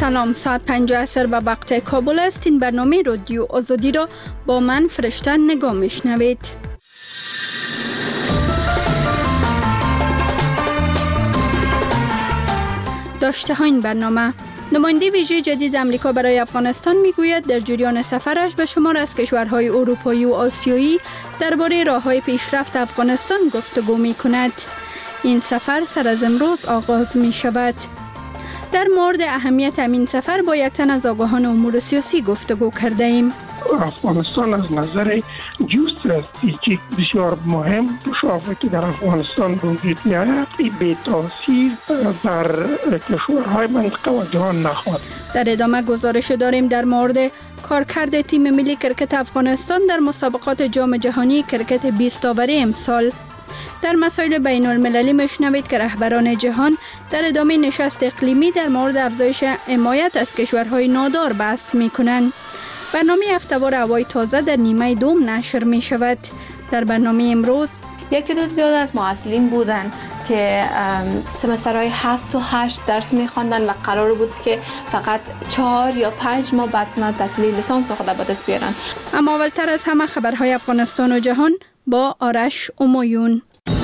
سلام، ساعت 5 عصر به وقت کابل است. این برنامه رادیو آزادی را با من فرشته نگاه میشنوید. داشته ها این برنامه: نماینده ویژه جدید آمریکا برای افغانستان میگوید در جریان سفرش به شمار از کشورهای اروپایی و آسیایی درباره راه‌های پیشرفت افغانستان گفتگو می‌کند. این سفر سر از امروز آغاز می‌شود. در مورد اهمیت این سفر با یک تن از آگاهان امور سیاسی گفتگو کرده ایم. افغانستان از نظر جیوستراتژیک بسیار مهم شافه که در افغانستان وجود می‌آید، بی تاثیر در کشورهای منطقه و جهان نخواهد. در ادامه گزارش داریم در مورد کارکرد تیم ملی کرکت افغانستان در مسابقات جام جهانی کرکت 20 آوری امسال. در مسائل بین المللی میشنوید که رهبران جهان در ادامه نشست اقلیمی در مورد افزایش حمایت از کشورهای نادار بحث می‌کنند. برنامه هفته‌وار هوای تازه در نیمه دوم نشر می شود. در برنامه امروز یک تعداد زیاد از معلولین بودند که سمسترهای 7 و 8 درس می‌خواندند و قرار بود که فقط 4 یا 5 ماه بعد تحصیل لیسانس خود به دست بیارن. اما اولتر از همه خبرهای افغانستان و جهان با آرش امایون.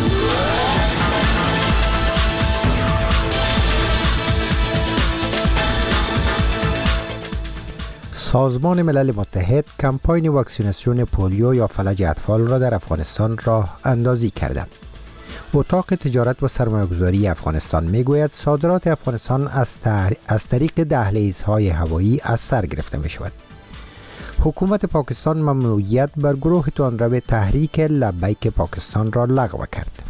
سازمان ملل متحد کمپاین واکسیناسیون پولیو یا فلج اطفال را در افغانستان راه اندازی کرده. اتاق تجارت و سرمایه‌گذاری افغانستان میگوید صادرات افغانستان از طریق دهلیزهای هوایی از سر گرفته می شود. حکومت پاکستان ممنوعیت بر گروه تندرو تحریک لبیک پاکستان را لغو کرد.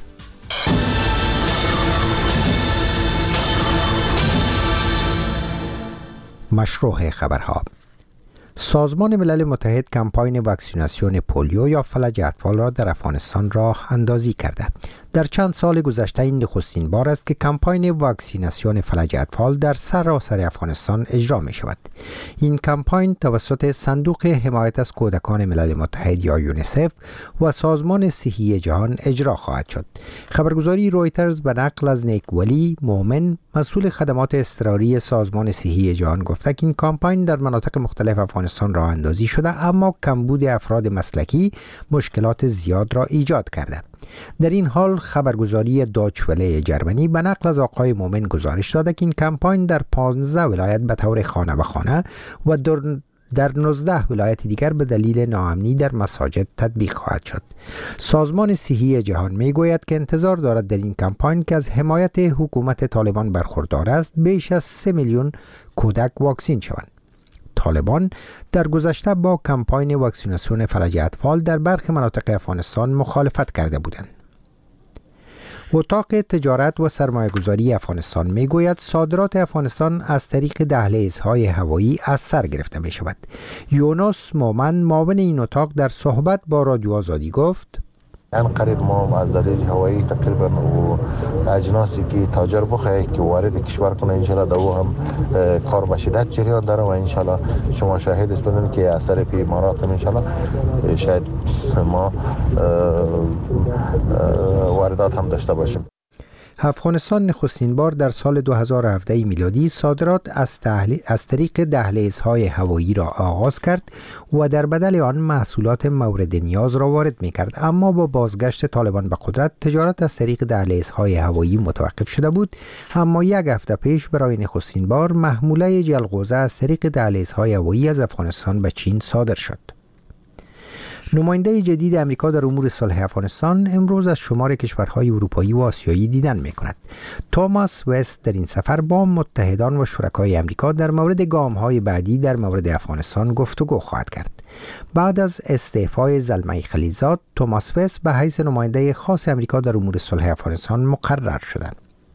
مشروع خبرها: سازمان ملل متحد کمپاین واکسیناسیون پولیو یا فلج اطفال را در افغانستان راه اندازی کرده. در چند سال گذشته این نخستین بار است که کمپاین واکسیناسیون فلج اطفال در سراسر افغانستان اجرا می شود. این کمپاین توسط صندوق حمایت از کودکان ملل متحد یا یونیسف و سازمان صحی جهان اجرا خواهد شد. خبرگزاری رویترز به نقل از نیک ولی مومن، مسئول خدمات اضطراری سازمان صحی جهان، گفته که این کمپاین در مناطق مختلف افغانستان راه اندازی شده، اما کمبود افراد مسلکی مشکلات زیاد را ایجاد کرده. در این حال خبرگزاری داچ وله جرمنی به نقل از آقای مومن گزارش داده که این کمپاین در 15 ولایت به طور خانه به خانه و در 19 ولایت دیگر به دلیل ناامنی در مساجد تطبیق خواهد شد. سازمان صحی جهان میگوید که انتظار دارد در این کمپاین که از حمایت حکومت طالبان برخوردار است، بیش از 3 میلیون کودک واکسین شوند. طالبان در گذشته با کمپاین واکسیناسیون فلج اطفال در برخی مناطق افغانستان مخالفت کرده بودند. اتاق تجارت و سرمایه‌گذاری افغانستان میگوید صادرات افغانستان از طریق دهلیزهای هوایی از سر گرفته می شود. یونس مومن، معاون این اتاق، در صحبت با رادیو آزادی گفت: ان قریب ما از دلیل هوایی تقریبا و اجناسی که تاجر بخواهی که وارد کشور کنه انشالله در او هم کار به شدت جریان داره و انشالله شما شاهد هستید که از طریق امارات هم انشالله شاید ما واردات هم داشته باشیم. افغانستان نخستین بار در سال 2017 میلادی صادرات از طریق دهلیزهای هوایی را آغاز کرد و در بدل آن محصولات مورد نیاز را وارد می کرد، اما با بازگشت طالبان به قدرت تجارت از طریق دهلیزهای هوایی متوقف شده بود. اما یک هفته پیش برای نخستین بار محموله جلغوزه از طریق دهلیزهای هوایی از افغانستان به چین صادر شد. نماینده جدید امریکا در امور صلح افغانستان امروز از شمار کشورهای اروپایی و آسیایی دیدن می‌کند. توماس وست در این سفر با متحدان و شرکای امریکا در مورد گام‌های بعدی در مورد افغانستان گفتگو خواهد کرد. بعد از استعفای زلمه خلیلزاد، توماس وست به حیث نماینده خاص امریکا در امور صلح افغانستان مقرر شدند.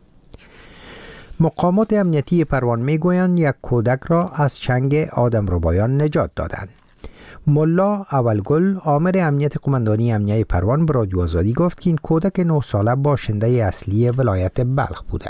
مقامات امنیتی پروان میگویند یک کودک را از چنگ آدمربایان نجات دادند. ملا اولگل، آمر امنیت قماندانی امنیه پروان، به رادیو آزادی گفت که این کودک 9 ساله باشنده اصلی ولایت بلخ بوده.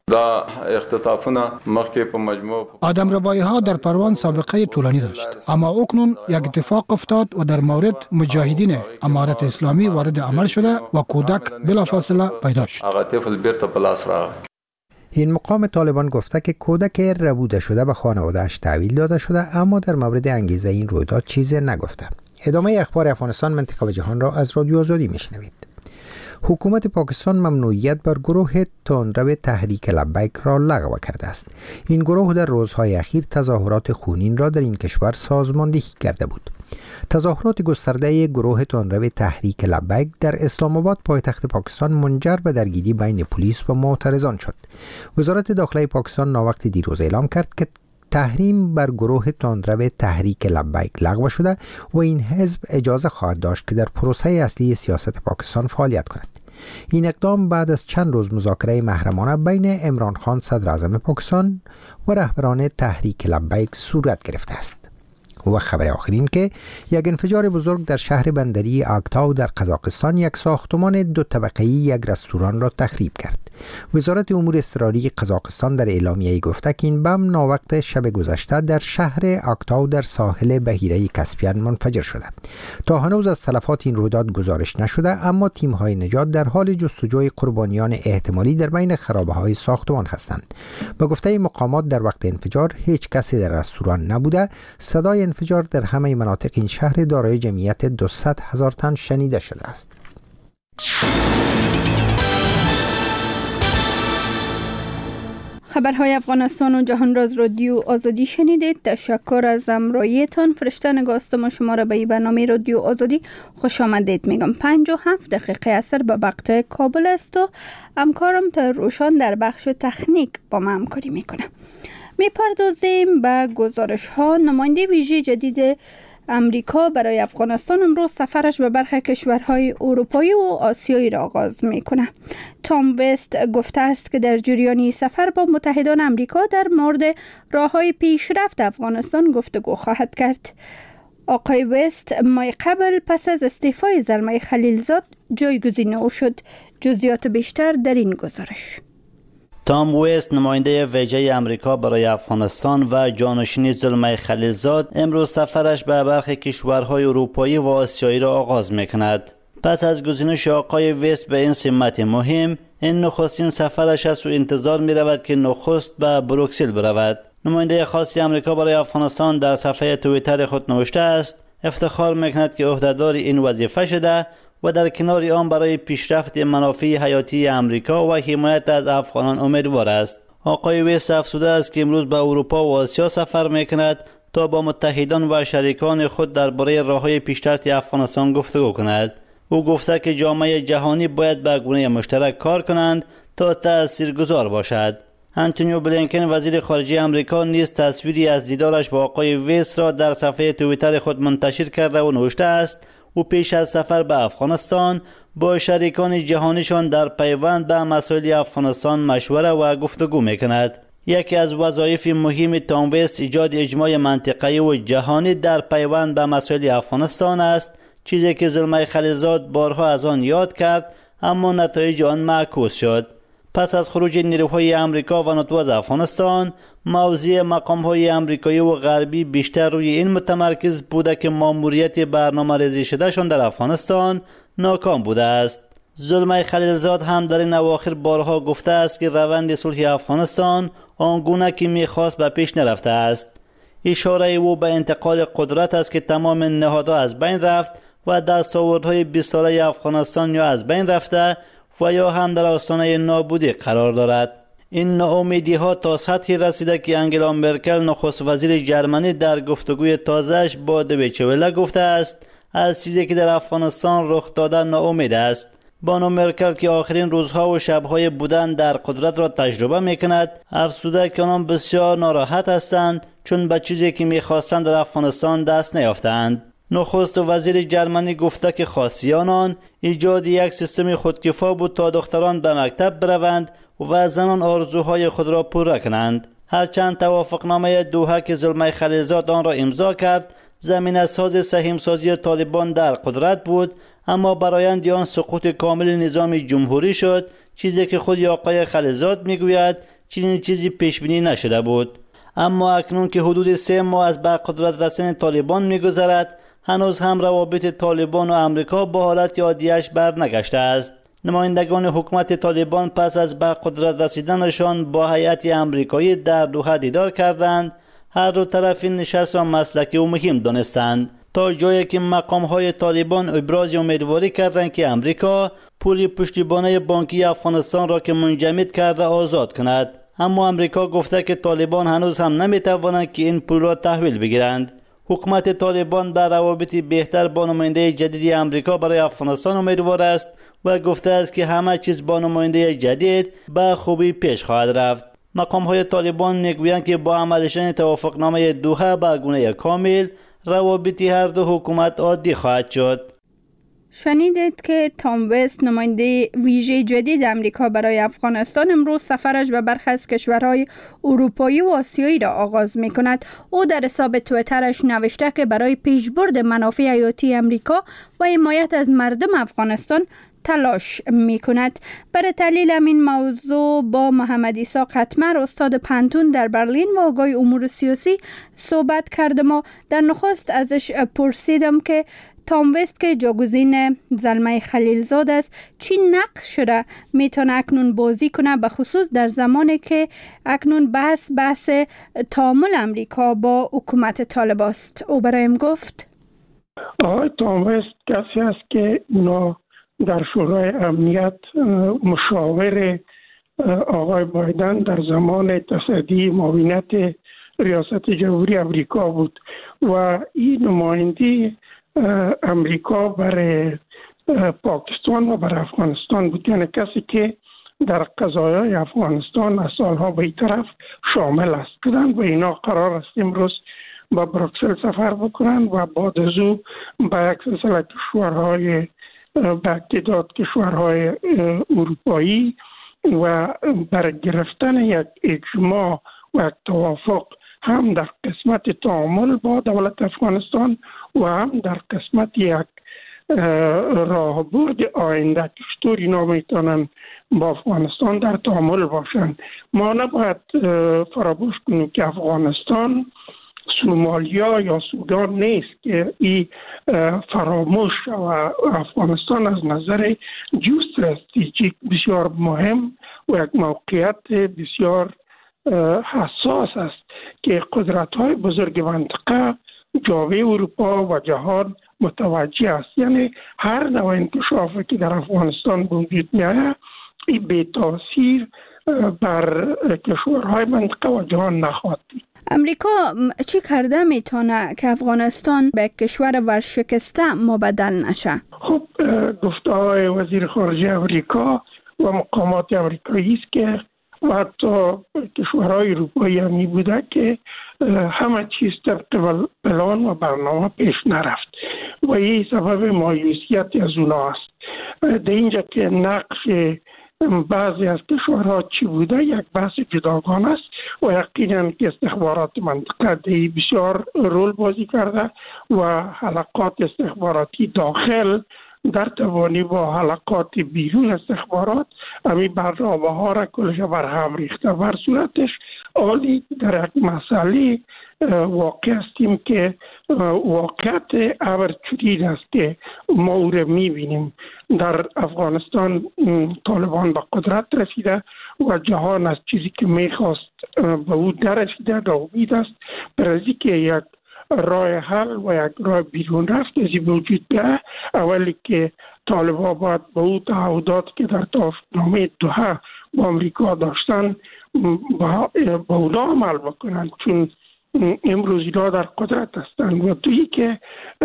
آدمربایی ها در پروان سابقه طولانی داشت، اما اکنون یک اتفاق افتاد و در مورد مجاهدین امارت اسلامی وارد عمل شده و کودک بلافاصله پیدا شد. این مقام طالبان گفته که کودک ربوده شده به خانواده‌اش تحویل داده شده، اما در مورد انگیزه این رویداد چیزی نگفته. ادامه اخبار افغانستان، منطقه و جهان را از رادیو آزادی میشنوید. حکومت پاکستان ممنوعیت بر گروه تندرو تحریک لبیک را لغو کرده است. این گروه در روزهای اخیر تظاهرات خونین را در این کشور سازماندهی کرده بود. تظاهرات گسترده گروه تندرو تحریک لبیک در اسلام آباد پایتخت پاکستان منجر به درگیری بین پلیس و معترضان شد. وزارت داخله پاکستان ناوقت دیروز اعلام کرد که تحریم بر گروه تندرو تحریک لبیک لغو شده و این حزب اجازه خواهد داشت که در پروسه اصلی سیاست پاکستان فعالیت کند. این اقدام بعد از چند روز مذاکره محرمانه بین عمران خان صدر اعظم پاکستان و رهبران تحریک لبیک صورت گرفته است. و خبر آخرین که یک انفجار بزرگ در شهر بندری آکتاو در قزاقستان یک ساختمان 2 طبقه‌ای یک رستوران را تخریب کرد. وزارت امور اضطراری قزاقستان در اعلامیه‌ای گفته که این بم ناوقت شب گذشته در شهر آکتاو در ساحل بحیره کاسپیان منفجر شده. تا هنوز از تلفات این رویداد گزارش نشده، اما تیم‌های نجات در حال جستجوی قربانیان احتمالی در بین خرابه‌های ساختمان هستند. به گفته مقامات در وقت انفجار هیچ کسی در رستوران نبوده. صدای انفجار در همه مناطق این شهر دارای جمعیت 200,000 تن شنیده شده است. خبرهای افغانستان و جهان را از رادیو آزادی شنیدید. تشکر از همراهیتان. فرشته نگاستم شما را به این برنامه رادیو آزادی خوش آمدید میگم. 57 دقیقه اثر به وقت کابل است و همکارم تا روشان در بخش تکنیک با ما همکاری میکنه. میپردازیم به گزارش ها. نماینده ویژه جدید امریکا برای افغانستان امروز سفرش به برخی کشورهای اروپایی و آسیایی را آغاز میکنه. تام وست گفته است که در جریان سفر با متحدان امریکا در مورد راههای پیشرفت افغانستان گفتگو خواهد کرد. آقای وست ماه قبل پس از استعفای زلمه خلیلزاد جایگزین او شد. جزئیات بیشتر در این گزارش. تام وست نماینده ویژه امریکا برای افغانستان و جانشین زلمه خلیلزاد امروز سفرش به برخی کشورهای اروپایی و آسیایی را آغاز می‌کند. پس از گزینش آقای وست به این سمت مهم، این نخستین سفرش است و انتظار می‌رود که نخست به بروکسل برود. نماینده خاص امریکا برای افغانستان در صفحه توییتر خود نوشته است: افتخار می‌کند که عهده‌دار این وظیفه شده و در کنار آن برای پیشرفت منافع حیاتی امریکا و حمایت از افغانان امیدوار است. آقای وست افزوده است که امروز به اروپا و آسیا سفر می‌کند تا با متحدان و شریکان خود درباره راه‌های پیشرفت افغانستان گفتگو کند. او گفته که جامعه جهانی باید به گونه مشترک کار کنند تا تاثیرگذار باشد. آنتونیو بلینکن وزیر خارجه امریکا نیز تصویری از دیدارش با آقای وست را در صفحه توییتر خود منتشر کرده و نوشته است: او پیش از سفر به افغانستان با شریکان جهانیشان در پیوند به مسائل افغانستان مشوره و گفتگو میکند. یکی از وظایف مهم تام وست ایجاد اجماع منطقه‌ای و جهانی در پیوند به مسائل افغانستان است، چیزی که زلمه خلیلزاد بارها از آن یاد کرد اما نتایج آن معکوس شد. پس از خروج نیروهای امریکا و ناتو از افغانستان، موضع مقام‌های امریکایی و غربی بیشتر روی این متمرکز بوده که ماموریت برنامه‌ریزی شدهشان در افغانستان ناکام بوده است. زلمه خلیلزاد هم در این اواخر بارها گفته است که روند صلح افغانستان آنگونه که می‌خواست به پیش نرفته است. اشاره او به انتقال قدرت است که تمام نهادها از بین رفت و دستاوردهای 20 ساله افغانستان یا از بین رفته و یا هم در آستانه نابودی قرار دارد. این ناامیدی ها تا سطحی رسیده که انگلا مرکل نخست وزیر جرمنی در گفتگوی تازه‌اش با دویچه وله گفته است از چیزی که در افغانستان رخ داده ناامید است. بانو مرکل که آخرین روزها و شبهای بودن در قدرت را تجربه میکند، افزوده که آنان بسیار ناراحت هستند چون به چیزی که میخواستند در افغانستان دست نیافتند. نخست وزیر جرمنی گفته که خواستیان آن ایجاد یک سیستم خودکفا بود تا دختران به مکتب بروند و زنان آرزوهای خود را پوره کنند. هرچند توافقنامه دوحه که زلمه خلیلزاد آن را امضا کرد زمینه ساز سهیمسازی طالبان در قدرت بود، اما برآیند آن سقوط کامل نظام جمهوری شد، چیزی که خود آقای خلیلزاد میگوید چنین چیزی پیش بینی نشده بود. اما اکنون که حدود 3 ماه از به قدرت رسیدن طالبان میگذرد، هنوز هم روابط طالبان و امریکا با حالت عادیش برنگشته است. نمایندگان حکومت طالبان پس از به قدرت رسیدنشان با هیئت آمریکایی در دوحه دیدار کردند. هر دو طرف این نشست را مسلکی و مهم دانستند، تا جایی که مقام‌های طالبان ابراز امیدواری کردند که امریکا پول پشتیبانی بانکی افغانستان را که منجمد کرده آزاد کند. اما امریکا گفته که طالبان هنوز هم نمی‌توانند که این پول را تحویل بگیرند. حکومت طالبان بر روابط بهتر با نماینده جدید امریکا برای افغانستان امیدوار است و گفته است که همه چیز با نماینده جدید به خوبی پیش خواهد رفت. مقام‌های طالبان میگویند که با عملشان توافقنامه دوحه به گونه کامل روابط هر دو حکومت عادی خواهد شد. شنیدید که تام وست نماینده ویژه جدید امریکا برای افغانستان امروز سفرش به برخی از کشورهای اروپایی و آسیایی را آغاز می کند. او در حساب تویترش نوشته که برای پیشبرد منافع حیاتی امریکا و حمایت از مردم افغانستان تلاش می کند. برای تحلیل این موضوع با محمد عیسی قطمر استاد پنتون در برلین و آگاه امور سیاسی صحبت کردم و در نخست ازش پرسیدم که تام وست که جاگزین زلمه خلیلزاد است چی نقش را میتونه اکنون بازی کنه، به خصوص در زمانی که اکنون بحث تعامل امریکا با حکومت طالب است. او برایم گفت آقای تام وست کسی است که اونا در شورای امنیت مشاور آقای بایدن در زمان تصدی معاونت ریاست جمهوری امریکا بود و این نماینده امریکا برای پاکستان و برای افغانستان بود، یعنی کسی که در قضایای افغانستان از سالها به این طرف شامل است. و اینا قرار است امروز با بروکسل سفر بکنن و بعد از او با یک سلسله کشورهای به تعداد کشورهای اروپایی و برای گرفتن یک اجماع و توافق هم در قسمت تعامل با دولت افغانستان و هم در قسمت یک راهبرد آینده که چطور اینا میتونن با افغانستان در تعامل باشن. ما نباید فراموش کنیم که افغانستان سومالیا یا سودان نیست که این فراموش و افغانستان از نظر جیوستراتژیک بسیار مهم و یک موقعیت بسیار حساس است که قدرت‌های بزرگ منطقه جامعه اروپا و جهان متوجه است. یعنی هر نوع انکشافی که در افغانستان وجود می‌آید این بی تاثیر بر کشورهای منطقه و جهان نخواهد بود. امریکا چی کرده میتونه که افغانستان به کشور ورشکسته مبدل نشه؟ خب گفته‌های وزیر خارجه امریکا و مقامات امریکایی است که و حتی کشورهای اروپایی هم می بوده که همه چیز طبق پلان و برنامه پیش نرفت و این سبب مایوسیت از اونا است. در اینجا که نقش بعضی از کشورها چی بوده یک بحث جداگانه است و یقینا که استخبارات منطقه بسیار رول بازی کرده و حلقات استخباراتی داخل در توانی با حلقات بیرون استخبارات امی برنامه ها را کلش برهم ریخته. بر صورتش عالی در یک مسئله واقع هستیم که واقعیت امر چنین است که ما او را میبینیم. در افغانستان طالبان به قدرت رسیده و جهان از چیزی که میخواست به او در رسیده در امید است برای که یک راه حل و یک راه بیرون رفت از این وجود بیاید. اولی که طالبان باید به او تعهدات که در توافقنامه دوحه با امریکا داشتن با اونا عمل بکنند، چون امروز اینا در قدرت هستند و تویی که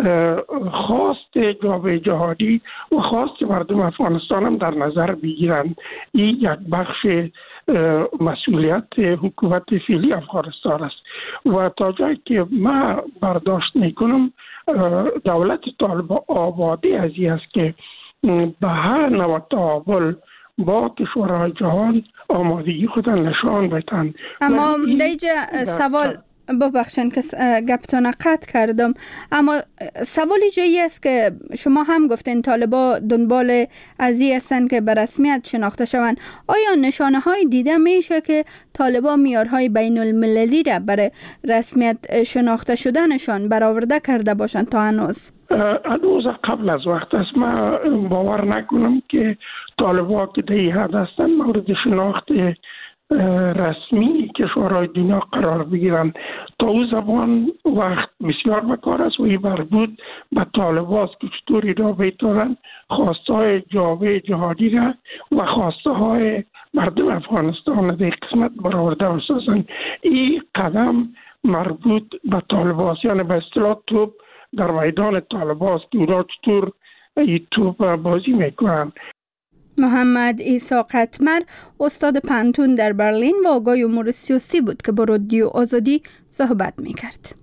خواست جامعه جهانی و خواست مردم افغانستان هم در نظر بگیرند. این یک بخش مسئولیت حکومت فعلی افغانستان است و تا جایی که من برداشت میکنم دولت طالبان آبادی از این است که به هر نوع تعامل با کشورهای جهان آمادگی خود نشان بدهند. اما دیجا سوال ببخشن که گپتون قطع کردم، اما سوالی جایی است که شما هم گفتین طالبا دنبال ازی هستن که به رسمیت شناخته شوند. آیا نشانه های دیده میشه که طالبا معیارهای بین المللی را برای رسمیت شناخته شدنشان برآورده کرده باشند تا هنوز؟ هنوز قبل از وقت است. من باور نکنم که طالبان که در این حد هستند مورد شناخت رسمی کشورهای دنیا قرار بگیرند. تا او زبان وقت بسیار بکار است و این مربوط به طالبان است که چطوری را بتوانند خواسته های جامعه جهانی را و خواسته های مردم افغانستان در قسمت برآورده بسازند. این قدم مربوط به طالبان است، یعنی به اصطلاح توپ در میدان طالبان است که اونا چطور این توپ بازی میکنند. محمد عیسی قطمر استاد پانتون در برلین و آگاه امور سیاسی بود که با رادیو آزادی صحبت میکرد.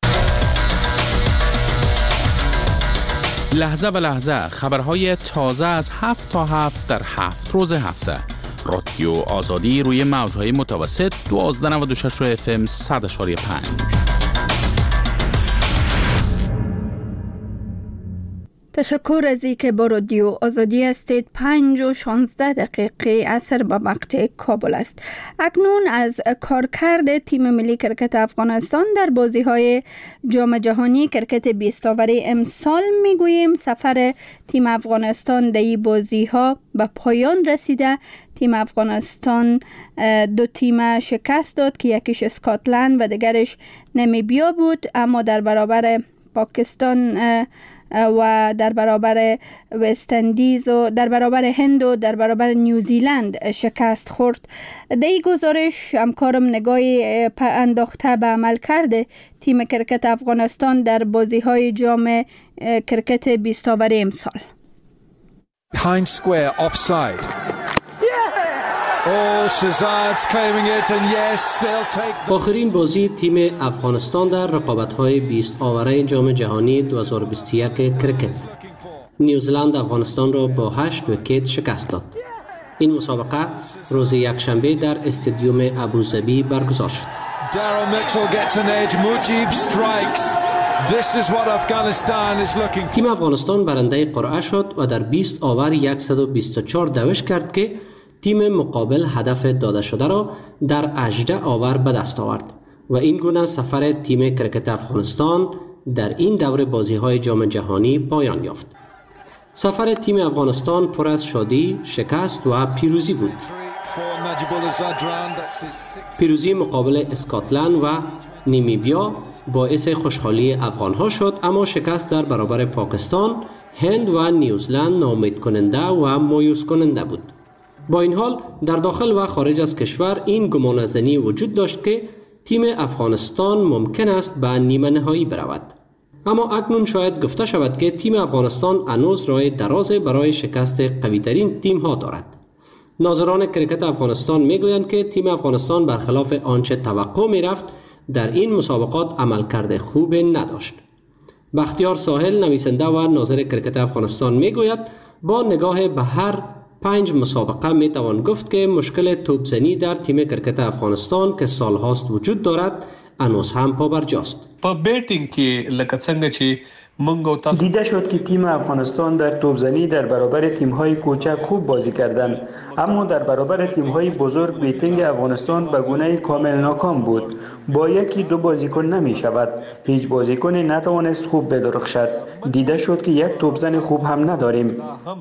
لحظه به لحظه خبرهای تازه از 7 تا 7 در 7 روز هفته. رادیو آزادی روی موجهای متوسط 1296 FM 100.5. تشکر از اینکه با رادیو آزادی هستید. 5:16 عصر به وقت کابل است. اکنون از کارکرد تیم ملی کرکت افغانستان در بازی‌های جام جهانی کرکت 20 آوری امسال میگوییم. سفر تیم افغانستان در این بازی‌ها به پایان رسیده. تیم افغانستان 2 تیم شکست داد که یکیش اسکاتلند و دیگرش نمیبیا بود، اما در برابر پاکستان و در برابر وست اندیز و در برابر هند و در برابر نیوزیلند شکست خورد. در این گزارش همکارم نگاهی انداخته به عمل کرده تیم کرکت افغانستان در بازی‌های جام کرکت 20 آوری امسال. Behind square offside. آخرین بازی تیم افغانستان در رقابت‌های 20 آوره جام جهانی 2021 کرکت. نیوزیلند افغانستان را با 8 ویکت شکست داد. این مسابقه روز یکشنبه در استادیوم ابوظبی برگزار شد. تیم افغانستان برنده قرعه شد و در 20 آور 124 دوش کرد که تیم مقابل هدف داده شده را در 18 آور به دست آورد و این گونه سفر تیم کرکت افغانستان در این دور بازی‌های جام جهانی پایان یافت. سفر تیم افغانستان پر از شادی، شکست و پیروزی بود. پیروزی مقابل اسکاتلند و نمیبیا باعث خوشحالی افغان‌ها شد، اما شکست در برابر پاکستان، هند و نیوزیلند ناامید کننده و مایوس کننده بود. با این حال در داخل و خارج از کشور این گمانه‌زنی وجود داشت که تیم افغانستان ممکن است به نیمه نهایی برود. اما اکنون شاید گفته شود که تیم افغانستان هنوز راه دراز برای شکست قوی‌ترین تیم‌ها دارد. ناظران کرکت افغانستان میگویند که تیم افغانستان برخلاف آنچه توقع می‌رفت در این مسابقات عملکرد خوب نداشت. بختیار ساحل نویسنده و ناظر کرکت افغانستان میگوید با نگاه به هر 5 مسابقه می توان گفت که مشکل توپزنی در تیم کرکت افغانستان که سالهاست وجود دارد هنوز هم پابرجاست. په بیټینګ کې لکه څنګه چې مونږ دیده شد که تیم افغانستان در توپزنی در برابر تیم‌های کوچک خوب بازی کردند، اما در برابر تیم‌های بزرگ بیتینگ افغانستان به گونه کامل ناکام بود. با 1-2 بازیکن نمی شود. هیچ بازیکنی نتوانست خوب بدرخشد. دیده شد که یک توپزن خوب هم نداریم.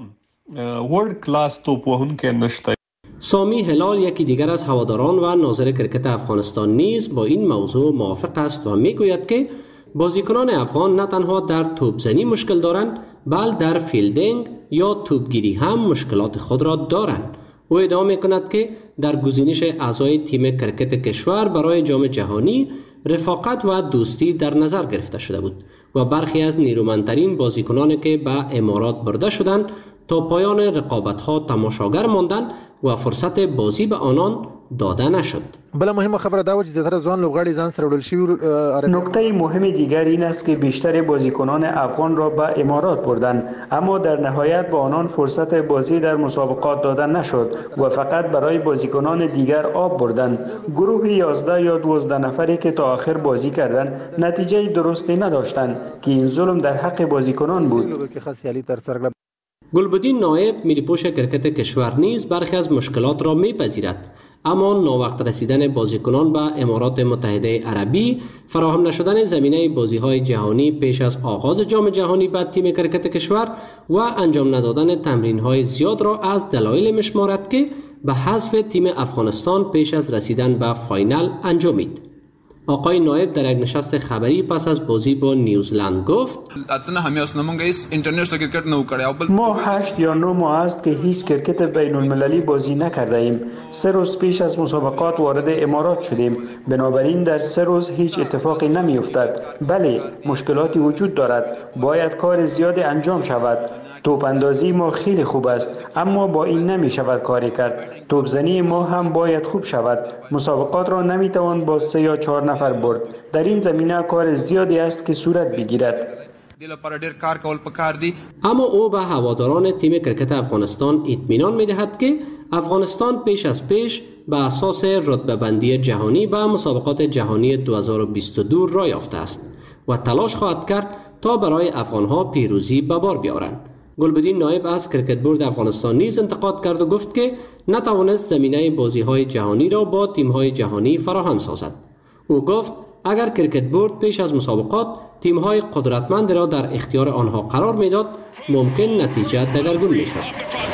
ورلد کلاس توپ وهونکی نشته. سامی هلال یکی دیگر از هواداران و ناظر کرکت افغانستان نیز با این موضوع موافق است و میگوید که بازیکنان افغان نه تنها در توپزنی مشکل دارند، بل در فیلدینگ یا توپگیری هم مشکلات خود را دارند. او ادعا میکند که در گزینش اعضای تیم کرکت کشور برای جام جهانی رفاقت و دوستی در نظر گرفته شده بود و برخی از نیرومندترین بازیکنانی که به امارات برده شدند تا پایان رقابت‌ها تماشاگر ماندند و فرصت بازی به آنان داده نشد. بله مهمه خبره دا و چې زیاتره ځوان لوبغاړي ځان سره وړل شوي. نکته مهم دیگر این است که بیشتر بازیکنان افغان را به امارات بردند، اما در نهایت به آنان فرصت بازی در مسابقات داده نشد و فقط برای بازیکنان دیگر آب بردند. گروه 11 یا 12 نفری که تا آخر بازی کردند نتیجه درستی نداشتند که این ظلم در حق بازیکنان بود. گلبدین نایب ملی‌پوش کرکت کشور نیز برخی از مشکلات را می‌پذیرد، اما ناوقت رسیدن بازیکنان به امارات متحده عربی، فراهم نشدن زمینه بازی‌های جهانی پیش از آغاز جام جهانی به تیم کرکت کشور و انجام ندادن تمرین‌های زیاد را از دلایل می‌شمارد که به حذف تیم افغانستان پیش از رسیدن به فاینال انجامید. آقای نایب در یک نشست خبری پس از بازی با نیوزلند گفت: ما 8 یا 9 ماه است که هیچ کرکت بین المللی بازی نکرده ایم. 3 روز پیش از مسابقات وارد امارات شدیم، بنابراین در 3 روز هیچ اتفاقی نمی افتد. بله، مشکلاتی وجود دارد، باید کار زیادی انجام شود. توپ اندازی ما خیلی خوب است، اما با این نمی شود کاری کرد. توپ زنی ما هم باید خوب شود. مسابقات را نمی توان با 3 یا 4 نفر برد. در این زمینه کار زیادی است که صورت بگیرد. اما او به هواداران تیم کرکت افغانستان اطمینان می دهد که افغانستان پیش از پیش به اساس رتبه بندی جهانی به مسابقات جهانی 2022 راه یافته است و تلاش خواهد کرد تا برای افغانها پیروزی به بار بیاورند. گلبدین نایب از کرکت بورد افغانستان نیز انتقاد کرد و گفت که نتوانست زمینه بازی‌های جهانی را با تیم‌های جهانی فراهم سازد. او گفت اگر کرکت بورد پیش از مسابقات تیم‌های قدرتمند را در اختیار آنها قرار می‌داد، ممکن نتیجه دگرگون می‌شد.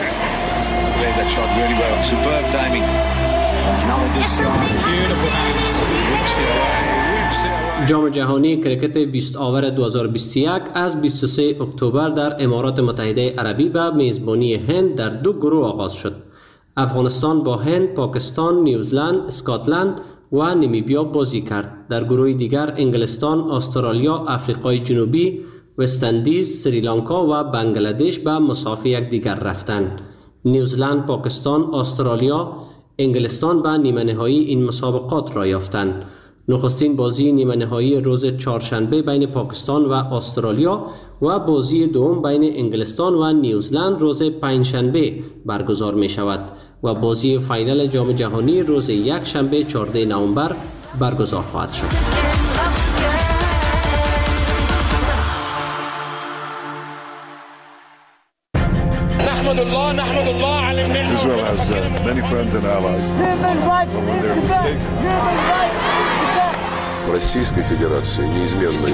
جام جهانی کرکت 20 آور 2021 از 23 اکتبر در امارات متحده عربی به میزبانی هند در 2 گروه آغاز شد. افغانستان با هند، پاکستان، نیوزلند، اسکاتلند و نمیبیا بازی کرد. در گروه دیگر انگلستان، استرالیا، آفریقای جنوبی، وست اندیز، سریلانکا و بنگلادش به مسافه یکدیگر رفتند. نیوزلند، پاکستان، استرالیا، انگلستان به نیمه نهایی این مسابقات را یافتند. نخستین بازی نیمه نهایی روز چهارشنبه بین پاکستان و استرالیا و بازی دوم بین انگلستان و نیوزلند روز پنجشنبه برگزار می شود و بازی فاینال جام جهانی روز یک شنبه 14 نوامبر برگزار خواهد شد. Israel has many friends and allies. But when they're mistaken, Российской Федерации неизменно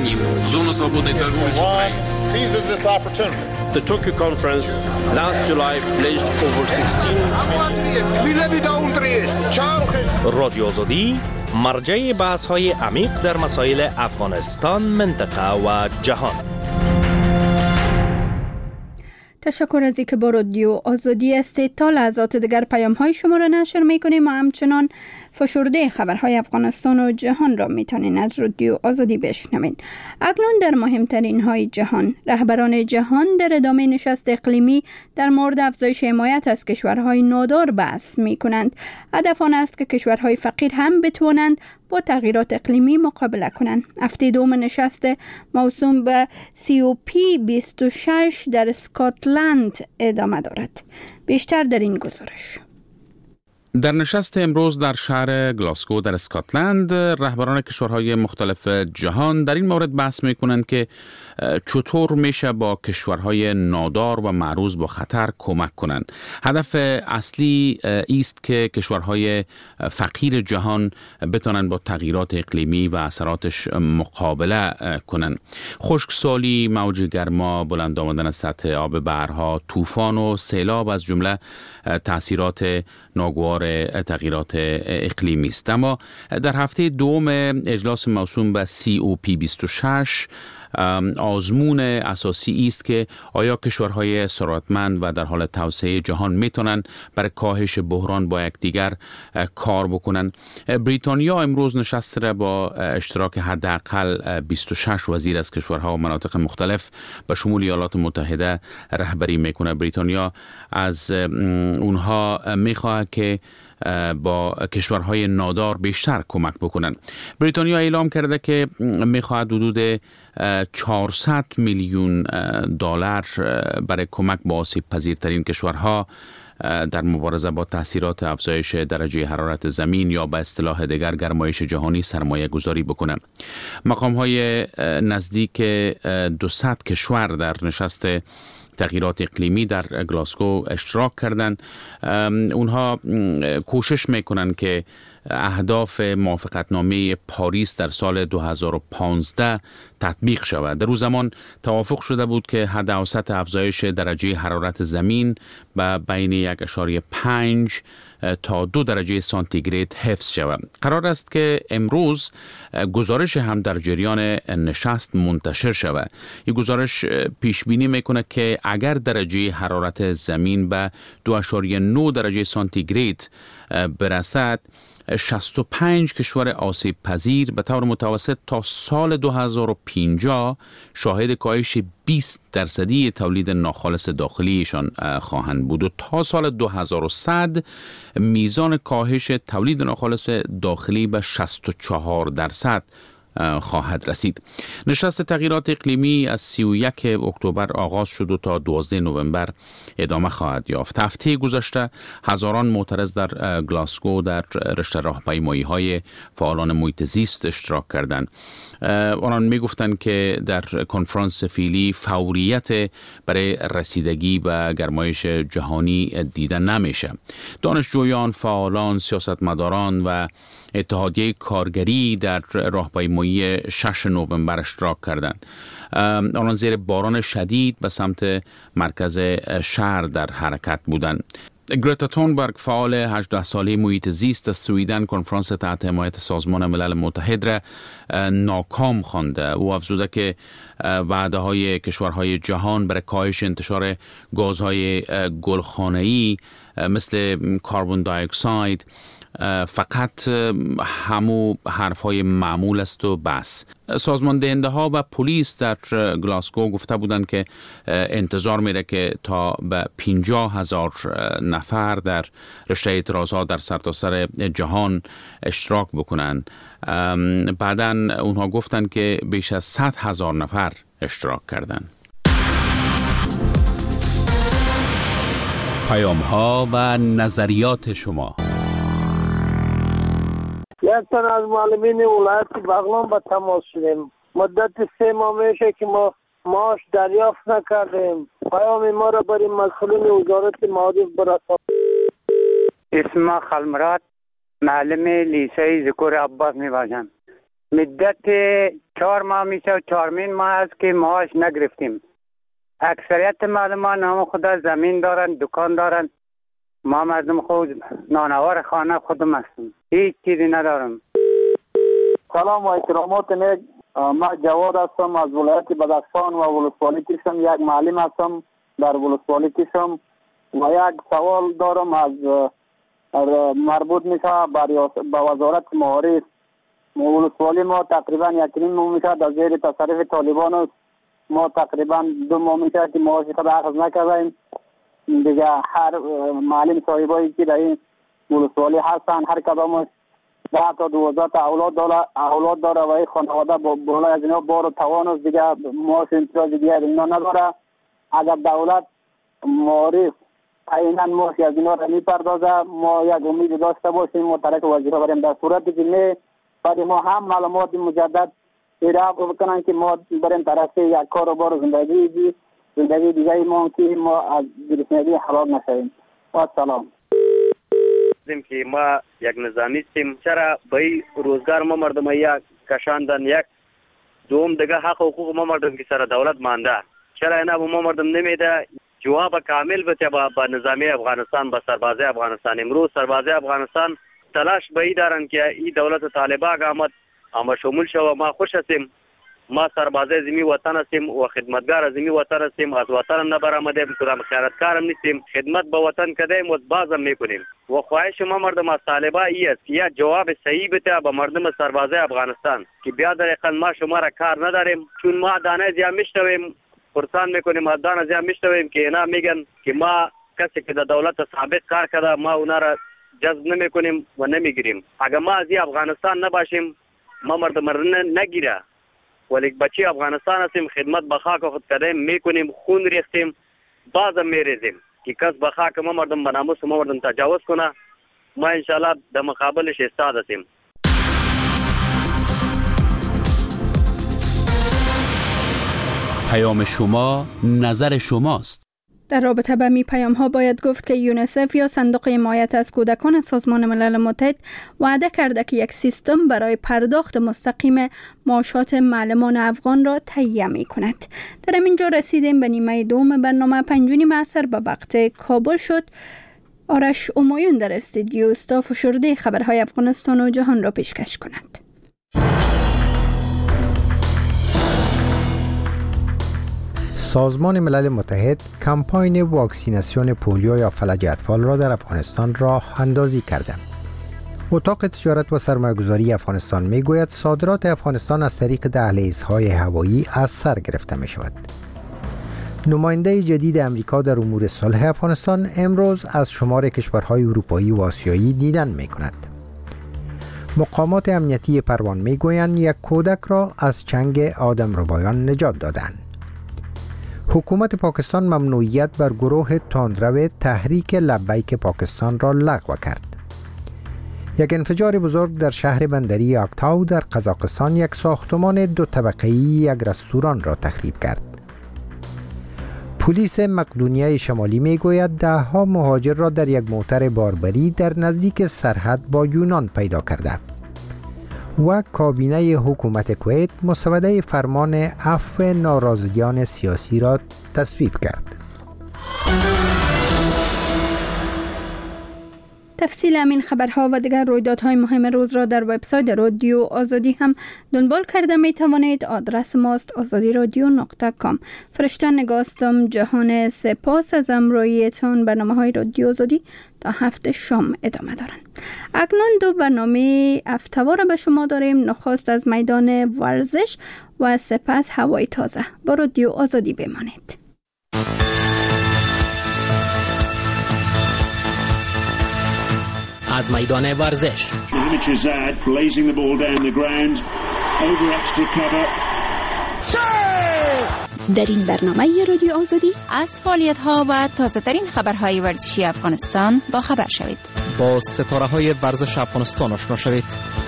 seizes this opportunity. The Tokyo Conference last July pledged over 16 رادیو آزادی مرجع بحث‌های عمیق در مسائل افغانستان، منطقه و جهان. تشکر از اینکه با رادیو آزادی هستید. تا لحظات دیگر پیام‌های شما را نشر می‌کنیم و همچنان فشرده خبرهای افغانستان و جهان را میتونین از رادیو آزادی بشنوید. اکنون در مهمترین های جهان، رهبران جهان در ادامه نشست اقلیمی در مورد افزایش حمایت از کشورهای نادار بحث میکنند. هدف آن است که کشورهای فقیر هم بتوانند با تغییرات اقلیمی مقابله کنند. هفته دوم نشست موسوم به COP26 در اسکاتلند ادامه دارد. بیشتر در این گزارش. در نشست امروز در شهر گلاسگو در اسکاتلند، رهبران کشورهای مختلف جهان در این مورد بحث می‌کنند که چطور میشه با کشورهای نادار و معروض با خطر کمک کنند. هدف اصلی است که کشورهای فقیر جهان بتونن با تغییرات اقلیمی و اثراتش مقابله کنند. خشکسالی، موج گرما، بلند آمدن سطح آب بحرها، طوفان و سیلاب از جمله تأثیرات ناگوار تغییرات اقلیمی است. اما در هفته دوم اجلاس موسوم به COP26 آزمون اساسی است که آیا کشورهای ثروتمند و در حال توسعه جهان میتونن برای کاهش بحران با یکدیگر کار بکنن. بریتانیا امروز نشست را با اشتراک حداقل 26 وزیر از کشورها و مناطق مختلف به شمول ایالات متحده رهبری میکنه. بریتانیا از اونها میخواد که با کشورهای نادار بیشتر کمک بکنن. بریتانیا اعلام کرده که میخواهد حدود 400 میلیون دلار برای کمک با آسیب پذیرترین کشورها در مبارزه با تاثیرات افزایش درجه حرارت زمین یا به اصطلاح دیگر گرمایش جهانی سرمایه گذاری بکنه. مقام های نزدیک 200 کشور در نشست تغییرات اقلیمی در گلاسگو اشتراک کردند. اونها کوشش میکنن که اهداف موافقتنامه پاریس در سال 2015 تطبیق شود. در اون زمان توافق شده بود که حد اوسط افزایش درجه حرارت زمین به بین 1.5 تا 2 درجه سانتیگراد حفظ شود. قرار است که امروز گزارش هم در جریان نشست منتشر شود. این گزارش پیش بینی میکنه که اگر درجه حرارت زمین به 2.9 درجه سانتیگراد برسد، 65 کشور آسیب پذیر به طور متوسط تا سال 2050 شاهد کاهش 20% تولید ناخالص داخلیشان خواهند بود و تا سال 2100 میزان کاهش تولید ناخالص داخلی به 64% خواهد رسید. نشست تغییرات اقلیمی از 31 اکتبر آغاز شد و تا 12 نوامبر ادامه خواهد یافت. هفته گذشته هزاران معترض در گلاسگو در رشته راهپیمایی‌های فعالان محیط زیست اشتراک کردند. آنان میگفتند که در کنفرانس فعلی فوریت برای رسیدگی به گرمایش جهانی دیده نمیشه. دانشجویان، فعالان، سیاستمداران و اتحادیه کارگری در راهپیمایی 6 نوامبر اشتراک کردند. آنان زیر باران شدید به سمت مرکز شهر در حرکت بودند. گرتا تونبرگ، فعال 18 ساله محیط زیست از سویدن، کنفرانس تحت حمایت سازمان ملل متحد را ناکام خوانده. او افزوده که وعده های کشورهای جهان برای کاهش انتشار گازهای گلخانه‌ای مثل کربن دی اکساید فقط همو حرفهای معمول است و بس. سازمان دهنده ها و پلیس در گلاسگو گفته بودند که انتظار میره که تا به 50,000 نفر در رشته اعتراضات در سرتاسر جهان اشتراک بکنن. بعداً اونها گفتند که بیش از 100,000 نفر اشتراک کردند. پیام ها و نظریات شما. یک تن از معلمین ولایت بغلان با تماس شدیم. مدت 3 ماه میشه که ما معاش دریافت نکردیم. پیام ما را برای مسئولین وزارت معارف برسانید. اسم خلمرات، معلم لیسه ذکر عباس میباشم. مدت 4 ماه میشه و 4مین ماه است که معاش نگرفتیم. اکثریت معلمان هم خدا زمین دارن، دکان دارن. ما مردم خود نانوار خانه خودم هستم، هیچ چیزی ندارم. سلام و احترامات نیک. ما جواد هستم از ولایت بدخشان و ولسوالی کشم. یک معلم هستم در ولسوالی کشم و یک سوال دارم از مربوط میشه به وزارت معارف. ولسوالی ما تقریبا 1.5 ماه میشه در زیر تصرف طالبان است. ما تقریبا 2 ماه میشه که معاش خود اخذ نکردیم. دیگه هر معلم صاحبایی که در این ولسوالی هستن هر کدامش 10 تا 12 تا اولاد داره و این خانواده بالای از اینا بار و توان است. دیگه معاش امتیاز دیگه اینا نداره. اگر دولت معارف عیناً معاش از اینا را میپردازه ما یک امید داشته باشیم ما ترک وظیفه بریم. در صورتی که نه بعد ما هم معلومات مجدد ارائه بکنن که ما بریم طرف یک کار و بار زندگی دیگه ما که ما از گرسنگی هلاک نشویم. سلام. که ما یک نظامی هستیم، چرا به روزگار ما مردم یک کشاندن، یک دوم دیگه حق و حقوق ما مردم که سر دولت مانده، چرا اینا به ما مردم نمیده جواب کامل بده با نظامی افغانستان، با سربازی افغانستان. امروز سربازی افغانستان تلاش به ای دارن که این دولت طالبان آمد اما شمول شو. ما خوش هستیم، ما سربازی زمین وطن هستیم و خدمتگار زمین وطن هستیم. از وطن نه برآمدیم، کدام خیانتکارم نیستیم. خدمت به وطن کردیم و بازم میکنیم. و خواهش ما مردم از طالبان ای است که یا جواب صحیح بده به مردم سربازی افغانستان که بیا در اقل ما شما را کار نداریم، چون ما دانه زیاد میشتویم، پرسان میکنیم از دانه زیاد میشتویم که اینا میگن که ما کسی که در دولت ثابت کار کرده ما اونا را جذب نمیکنیم و نمیگیریم. اگر ما از افغانستان نباشیم ما مردم نگیره، ولی بچی افغانستان هستیم، خدمت به خاک خود کردیم، میکنیم، خون ریختیم، بازم میریزیم که کس به خاک ما مردم به ناموس ما مردم تجاوز کنه. ما انشالله در مقابلش ایستاد هستیم. پیام شما، نظر شماست. در رابطه با می پیام ها باید گفت که یونیسف یا صندوق حمایت از کودکان سازمان ملل متحد وعده کرده که یک سیستم برای پرداخت مستقیم معاشات معلمان افغان را تهیه می کند. در همینجا رسیدیم به نیمه دوم برنامه 5:30 عصر به وقت کابل شد. آرش امایون در استودیو است تا فشرده خبرهای افغانستان و جهان را پیشکش کند. سازمان ملل متحد کمپاین واکسیناسیون پولیو یا فلج اطفال را در افغانستان راه اندازی کرده. اتاق تجارت و سرمایه‌گذاری افغانستان میگوید صادرات افغانستان از طریق دهلیزهای هوایی از سر گرفته می شود. نماینده جدید امریکا در امور صلح افغانستان امروز از شمار کشورهای اروپایی و آسیایی دیدن می کند. مقامات امنیتی پروان می گویند یک کودک را از چنگ آدمربایان نجات دادند. حکومت پاکستان ممنوعیت بر گروه تندرو تحریک لبیک پاکستان را لغو کرد. یک انفجار بزرگ در شهر بندری اکتاو در قزاقستان یک ساختمان 2 طبقه‌ای یک رستوران را تخریب کرد. پلیس مقدونیه شمالی میگوید 10 مهاجر را در یک موتر باربری در نزدیک سرحد با یونان پیدا کرده. و کابینه حکومت کویت مسوده فرمان عفو ناراضیان سیاسی را تصویب کرد. تفصیل همین خبرها و دیگر رویدادهای مهم روز را در وبسایت رادیو آزادی هم دنبال کرده می توانید. آدرس ماست azadiradio.com. فرشته نگاستم جهان. سپاس از همراهیتان. برنامه‌های رادیو آزادی تا 7 شام ادامه دارند. اکنون 2 برنامه هفته‌وار به شما داریم. نخست از میدان ورزش و سپس هوای تازه. با رادیو آزادی بمانید. از میدان ورزش در این برنامه رادیو آزادی از فعالیت‌ها و تازه‌ترین خبرهای ورزشی افغانستان با خبر شوید. با ستاره‌های ورزش افغانستان آشنا شوید.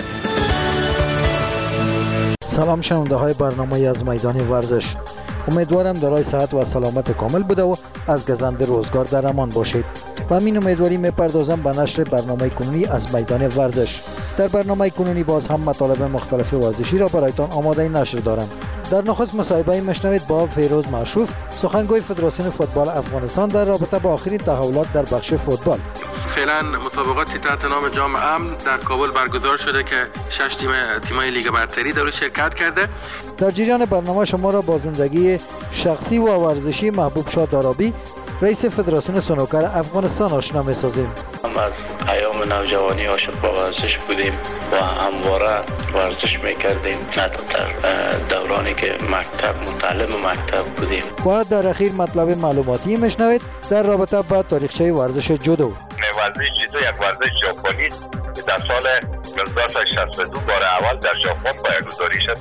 سلام شنونده‌های برنامه از میدان ورزش. امیدوارم دارای صحت و سلامت کامل بوده و از گزند روزگار در امان باشید. و همین امیدواری میپردازم به نشر برنامه کنونی از میدان ورزش. در برنامه کنونی باز هم مطالب مختلف ورزشی را برایتان آماده نشر دارم. در نخست مصاحبه میشنوید با فیروز معشوف، سخنگوی فدراسیون فوتبال افغانستان در رابطه با آخرین تحولات در بخش فوتبال. فعلا مسابقاتی تحت نام جام امن در کابل برگزار شده که 6 تیمای لیگ برتری در شرکت کرده. در جریان برنامه شما را با زندگی شخصی و ورزشی محبوب شاه دارابی، رئیس فدراسیون سنوکر افغانستان آشنا می‌سازیم. از ایام نوجوانی عاشق به ورزش بودیم و همواره ورزش می‌کردیم حتی در دورانی که متعلم مکتب بودیم. و در اخیر مطلب معلوماتی میشنوید در رابطه با تاریخچه ورزش جودو. ورزش جودو یک ورزش ژاپنی است که در سال 1962 بار اول در ژاپن پایه‌گذاری شد.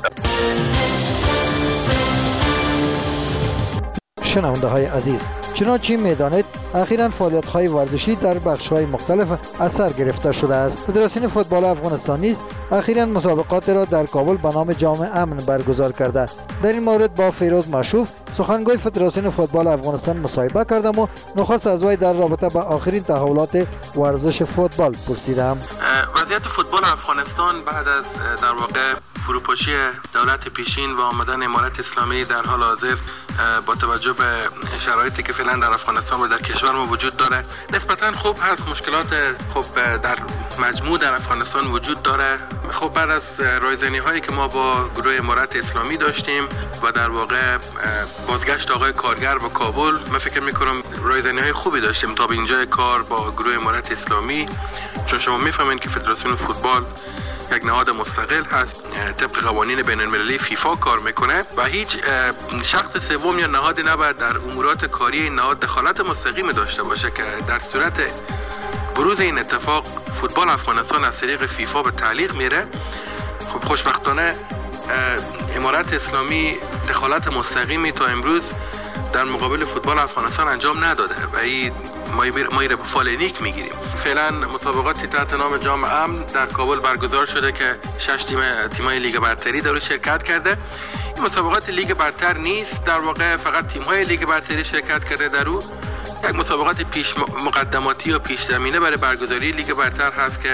شنونده‌های عزیز، چنانچه می‌دانید اخیراً فعالیت‌های ورزشی در بخش‌های مختلف از سر گرفته شده است. فدراسیون فوتبال افغانستان نیز اخیراً مسابقات را در کابل به نام جام امن برگزار کرده. در این مورد با فیروز معشوف، سخنگوی فدراسیون فوتبال افغانستان مصاحبه کردم و نخست از وی در رابطه با آخرین تحولات ورزش فوتبال پرسیدم. وضعیت فوتبال افغانستان بعد از در واقع فروپاشی دولت پیشین و آمدن امارت اسلامی در حال حاضر با توجه به شرایطی که فعلا در افغانستان و در کشور ما وجود داره نسبتاً خوب هست. مشکلات خوب در مجموع در افغانستان وجود داره. خب بعد از رایزنی هایی که ما با گروه امارت اسلامی داشتیم و در واقع بازگشت آقای کارگر با کابل، من فکر میکنم رایزنی های خوبی داشتیم تا به اینجای کار با گروه امارت اسلامی، چون شما میفهمین که فدراسیون فوتبال یک نهاد مستقل هست، طبق قوانین بین المللی فیفا کار میکنه و هیچ شخص سوم یا نهادی نباید در امورات کاری این نهاد دخالت مستقیم داشته باشه که در صورت بروز این اتفاق فوتبال افغانستان از طریق فیفا به تعلیق میره. خب خوشبختانه امارت اسلامی دخالت مستقیمی تا امروز در مقابل فوتبال افغانستان انجام نداده و این ما به فال نیک میگیریم. فعلا مسابقاتی تحت نام جام امن در کابل برگزار شده که 6 تیمای لیگ برتری در شرکت کرده. این مسابقات لیگ برتر نیست، در واقع فقط تیم‌های لیگ برتری شرکت کرده در او یک مسابقات پیش مقدماتی یا پیش زمینه برای برگزاری لیگ برتر هست که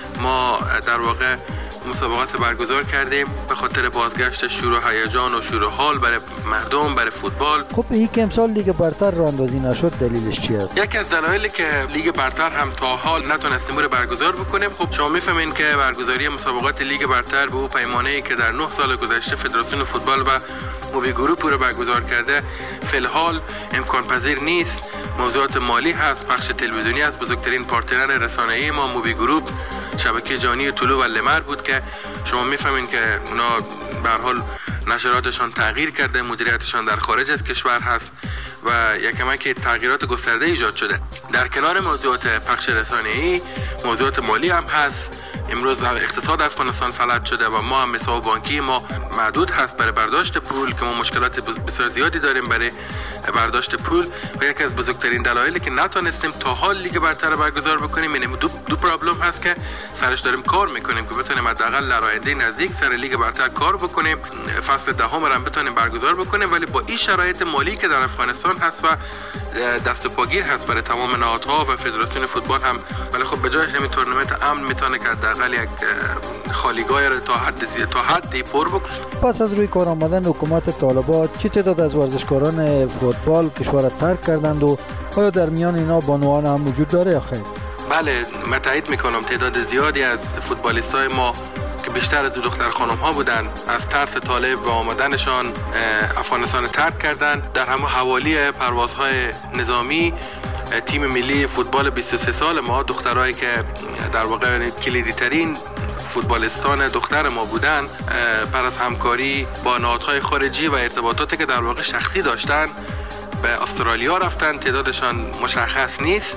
ما در واقع مسابقات برگزار کردیم به خاطر بازگشت شور و هیجان و شور و حال برای مردم، برای فوتبال. خب این که امسال لیگ برتر راه اندازی نشد دلیلش چی است؟ یکی از دلایلی که لیگ برتر هم تا حال نتونستیم رو برگزار بکنیم، خب شما میفهمین که برگزاری مسابقات لیگ برتر به اون پیمانه‌ای که در 9 سال گذشته فدراسیون فوتبال و موبی گروپ رو برگزار کرده فی الحال امکان پذیر نیست. موضوعات مالی هست، پخش تلویزیونی است. بزرگترین پارتنر رسانه‌ای ما موبی گروپ شبکه جهانی طلوع و لمر بود که شما میفهمین که اونا به هر حال نشراتشان تغییر کرده، مدیریتشان در خارج از کشور هست و یکمک تغییرات گسترده ایجاد شده. در کنار موضوعات پخش رسانه‌ای موضوعات مالی هم هست. امروز اقتصاد افغانستان فلج شده و ما هم حساب بانکی ما محدود هست برای برداشت پول که ما مشکلات بسیار زیادی داریم برای برداشت پول و یکی از بزرگترین دلایلی که نتونستیم تا حال لیگ برتر برگزار بکنیم این دو پرابلم هست که سرش داریم کار میکنیم که بتونیم حداقل در آینده نزدیک سر لیگ برتر کار بکنیم، فصل دهم رو بتونیم برگزار بکنیم. ولی با این شرایط مالی که در افغانستان هست و دست و پاگیر هست برای تمام نهادها و فدراسیون فوتبال هم، ولی خب به جایش همین تورنمنت امن میتونه که حداقل یک خالیگاه رو تا حدی پر بکنه. پس از روی کار آمدن حکومت طالبان چه تعداد از ورزشکاران فوتبال کشور را ترک کردند و آیا در میان اینا بانوان هم وجود داره یا خیر؟ بله، من تایید میکنم تعداد زیادی از فوتبالیستای ما که بیشتر از دختر خانم ها بودن از ترس طالب و آمدنشان افغانستان ترک کردند. در همه حوالی پروازهای نظامی تیم ملی فوتبال 23 سال ما، دخترایی که در واقع کلیدی ترین فوتبالیستان دختر ما بودن، پر از همکاری با نهادهای خارجی و ارتباطاتی که در واقع شخصی داشتن به استرالیا رفتن. تعدادشان مشخص نیست،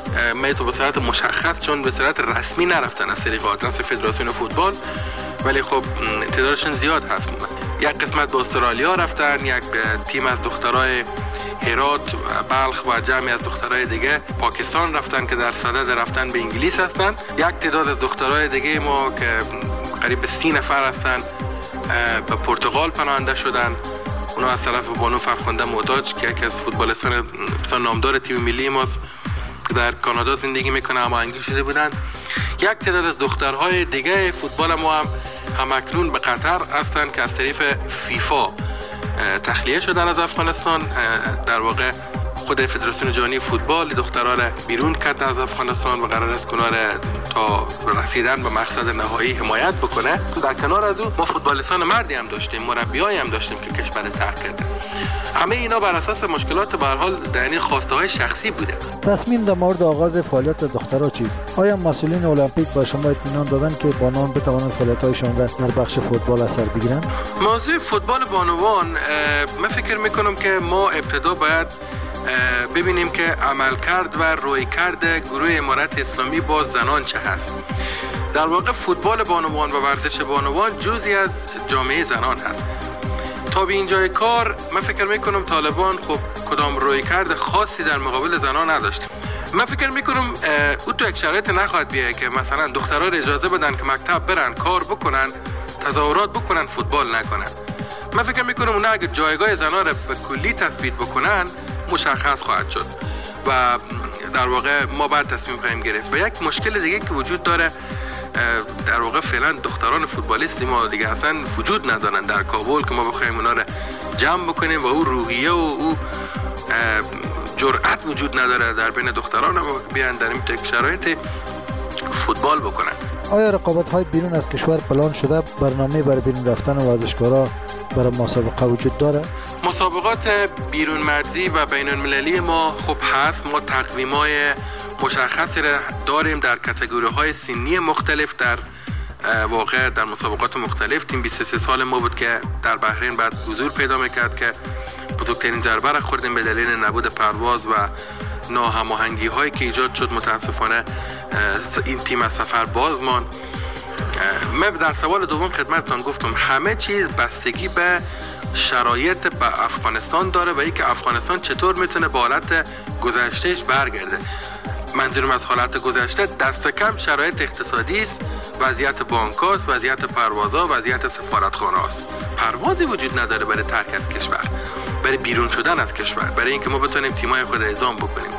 تو به صورت مشخص چون به صورت رسمی نرفتن از طریق آدرس فدراسیون فوتبال، ولی خب تعدادشون زیاد هست. یک قسمت به استرالیا رفتن، یک تیم از دخترای هرات، بلخ و جمعی از دخترای دیگه پاکستان رفتن که در صدد رفتن به انگلیس هستن. یک تعداد از دخترای دیگه ما که قریب 30 نفر هستن به پرتغال پناهنده شدن. اونا از طرف بانو فرخنده معتاج که یکی از فوتبالیستان بسیار نامدار تیم ملی ماست که در کانادا زندگی میکنه هماهنگی شده بودن. یک تعداد از دخترهای دیگه فوتبال ما هم اکنون به قطر هستن که از طریق فیفا تخلیه شدن از افغانستان. در واقع خود فدراسیون جهانی فوتبال دخترها را بیرون کرد از افغانستان و قرار است کنار تا رسیدن به مقصد نهایی حمایت بکنه. در کنار از او ما فوتبالیستان مردی هم داشتیم، مربیایی هم داشتیم که کشور ترک کردن. همه اینا بر اساس مشکلات به هر حال یعنی خواسته‌های شخصی بوده. تصمیم در مورد آغاز فعالیت دخترها چیست؟ آیا مسئولین المپیک با شما اطمینان دادن که بانوان بتوانند فعالیت‌هایشان را در بخش فوتبال اثر بگیرند؟ موضوع فوتبال بانوان من فکر می‌کنم که ما ابتدا باید ببینیم که عملکرد و رویکرد گروه امارت اسلامی با زنان چه هست. در واقع فوتبال بانوان و ورزش بانوان جزئی از جامعه زنان هست. تا به اینجای کار من فکر میکنم طالبان خب کدام رویکرد خاصی در مقابل زنان نداشت. من فکر میکنم او تو یک شرایط نخواهد بیه که مثلا دخترها را اجازه بدن که مکتب برن کار بکنن، تظاهرات بکنن، فوتبال نکنن. من فکر میکنم اونا اگر جایگاه زنان را به کلی تثبیت بکنن مشخص خواهد شد و در واقع ما باید تصمیم خواهیم گرفت. و یک مشکل دیگه که وجود داره در واقع فعلا دختران فوتبالیستی ما دیگه اصلا وجود ندارن در کابل که ما بخوایم اونا رو جمع بکنیم و او روحیه و او جرأت وجود نداره در بین دختران ما بیان در این شرایط فوتبال بکنن. آیا رقابت‌های بیرون از کشور پلان شده؟ برنامه برای بیرون رفتن ورزشکارا برای مسابقه وجود داره؟ مسابقات بیرون مرزی و بین المللی ما خب هست. ما تقویم‌های مشخصی را داریم در کاتگوری‌های سنی مختلف. در واقع در مسابقات مختلف تیم 23 سال ما بود که در بحرین بعد حضور پیدا میکرد که بزرگترین ضربه را خوردیم به دلیل نبود پرواز و ناهماهنگی هایی که ایجاد شد. متاسفانه این تیم از سفر باز ماند. من در سوال دوم خدمتتان گفتم همه چیز بستگی به شرایط به افغانستان داره و اینکه افغانستان چطور میتونه به حالت گذشتهش برگرده. منظورم از حالت گذشته دست کم شرایط اقتصادی است، وضعیت بانک‌هاست، وضعیت پروازها، وضعیت سفارتخانه است. پروازی وجود نداره برای ترک از کشور. برای بیرون شدن از کشور، برای اینکه ما بتونیم تیمای خود اعزام بکنیم.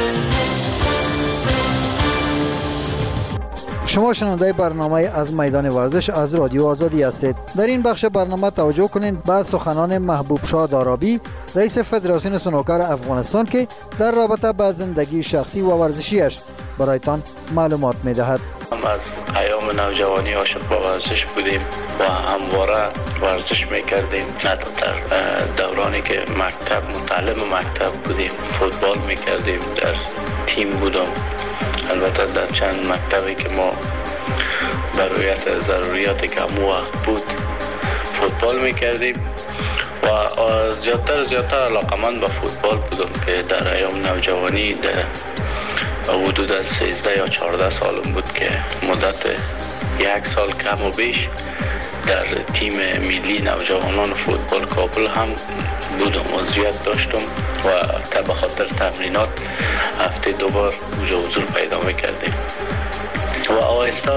شما شنونده برنامه از میدان ورزش از رادیو آزادی هستید. در این بخش برنامه توجه کنید به سخنان محبوب شاه دارابی، رئیس فدراسیون سنوکر افغانستان که در رابطه با زندگی شخصی و ورزشیش برایتان معلومات می‌دهد. از ایام نوجوانی عاشق به ورزش بودیم و همواره ورزش میکردیم. حتی در دورانی که متعلم مکتب بودیم فوتبال میکردیم، در تیم بودم. البته در چند مکتبی که ما برای ضروریات که همون وقت بود فوتبال میکردیم و زیادتر علاقمند به فوتبال بودم که در ایام نوجوانی در حدود 13 یا 14 سالم بود که مدت 1 سال کم و بیش در تیم ملی نوجوانان فوتبال کابل هم بودم، عضویت داشتم و به خاطر تمرینات هفته 2 بار حضور پیدا میکردیم و آهسته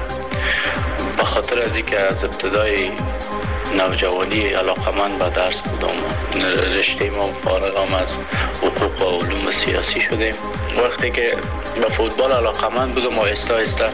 به خاطر از اینکه از ابتدای نوجوانی علاقمند به درس بودم، رشته ما فارغ از حقوق و علوم سیاسی شدیم. وقتی که به فوتبال علاقمند بودم آهسته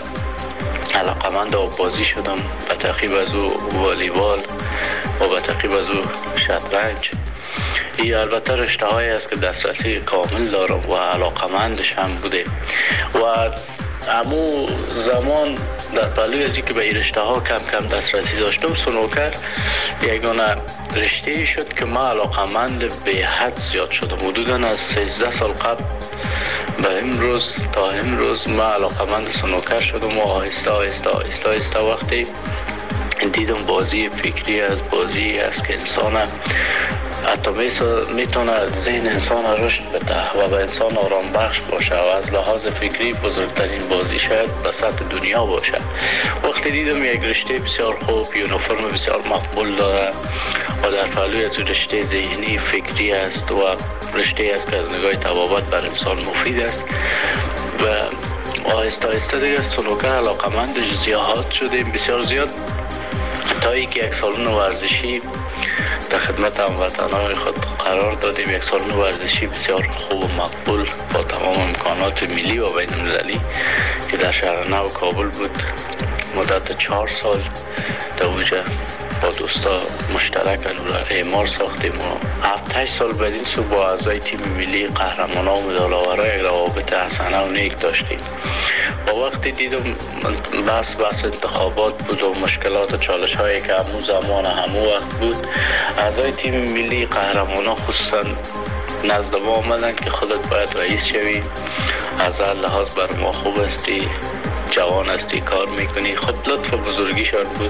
علاقمند بازی شدم، به تعقیب از او والیبال و به تعقیب از او شطرنج. این البته رشته هایی است که دسترسی کامل دارم و علاقمندش هم بوده و امو زمان در پهلوی از اینکه به این رشته ها کم دسترسی داشتم، سنوکر یگانه رشته شد که ما علاقمند به حد زیاد شدم. حدوداً از 13 سال قبل به امروز تا امروز ما علاقمند سنوکر شدم و آهسته وقتی دیدم بازی فکری از بازی است که انسان حتی میتونه ذهن انسان رشد بده و به انسان آرام بخش باشه و از لحاظ فکری بزرگترین بازی شاید به سطح دنیا باشه. وقتی دیدم یک رشته بسیار خوب، یونیفرم بسیار مقبول داره و در پهلوی از رشته ذهنی فکری است و رشته است که از نگاه طبابت بر انسان مفید است و آهسته دیگه سنوکر علاقمندش زیاد شدیم، بسیار زیاد، تا اینکه 1 سالن ورزشی در خدمت هموطنان خود قرار دادیم. 1 سالن ورزشی بسیار خوب و مقبول با تمام امکانات ملی و بین المللی که در شهر نو کابل بود. مدت 4 سال در اوجه با دوستا مشترک انو اعمار ساختیم و 7-8 سال بعد این سو با اعضای تیم ملی قهرمانان و مدال‌آورای روابط حسنه و نیک داشتیم و وقتی دیدم بس انتخابات بود و مشکلات و چالش هایی که همون زمان همون وقت بود، اعضای تیم ملی قهرمانان خصوصا نزد ما آمدن که خودت باید رئیس شوی، از هر لحاظ بر ما خوب استی، جوان هستی، کار میکنی. خب لطف بزرگیشان بود.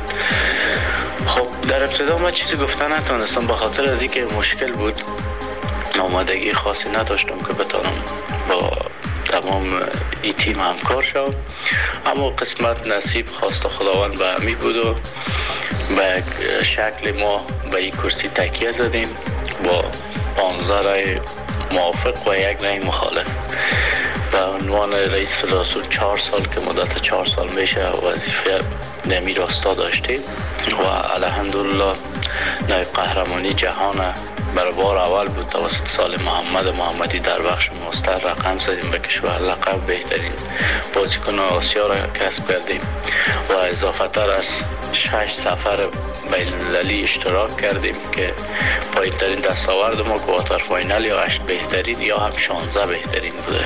خب در ابتدا من چیزی گفتن نتونستم به خاطر از اینکه مشکل بود، آمادگی خاصی نداشتم که بتونم با تمام این تیم همکار شم، اما قسمت نصیب خواست خداوند به همی بود و به شکل ما به این کرسی تکیه زدیم با 15 رای موافق و 1 رای مخالف. به عنوان رئیس فدراسیون 4 سال که مدت 4 سال میشه وظیفه نمی راستا داشتیم و الحمدلله نایب قهرمانی جهان برای بار اول بود توسط سال محمدی در بخش مستر رقم زدیم به کشور، لقب بهترین بازیکن آسیا را کسب کردیم و اضافه تر از 6 سفر بین المللی اشتراک کردیم که پایین ترین دستاورد ما کوارتر فاینال یا 8 بهترین یا هم 16 بهترین بوده.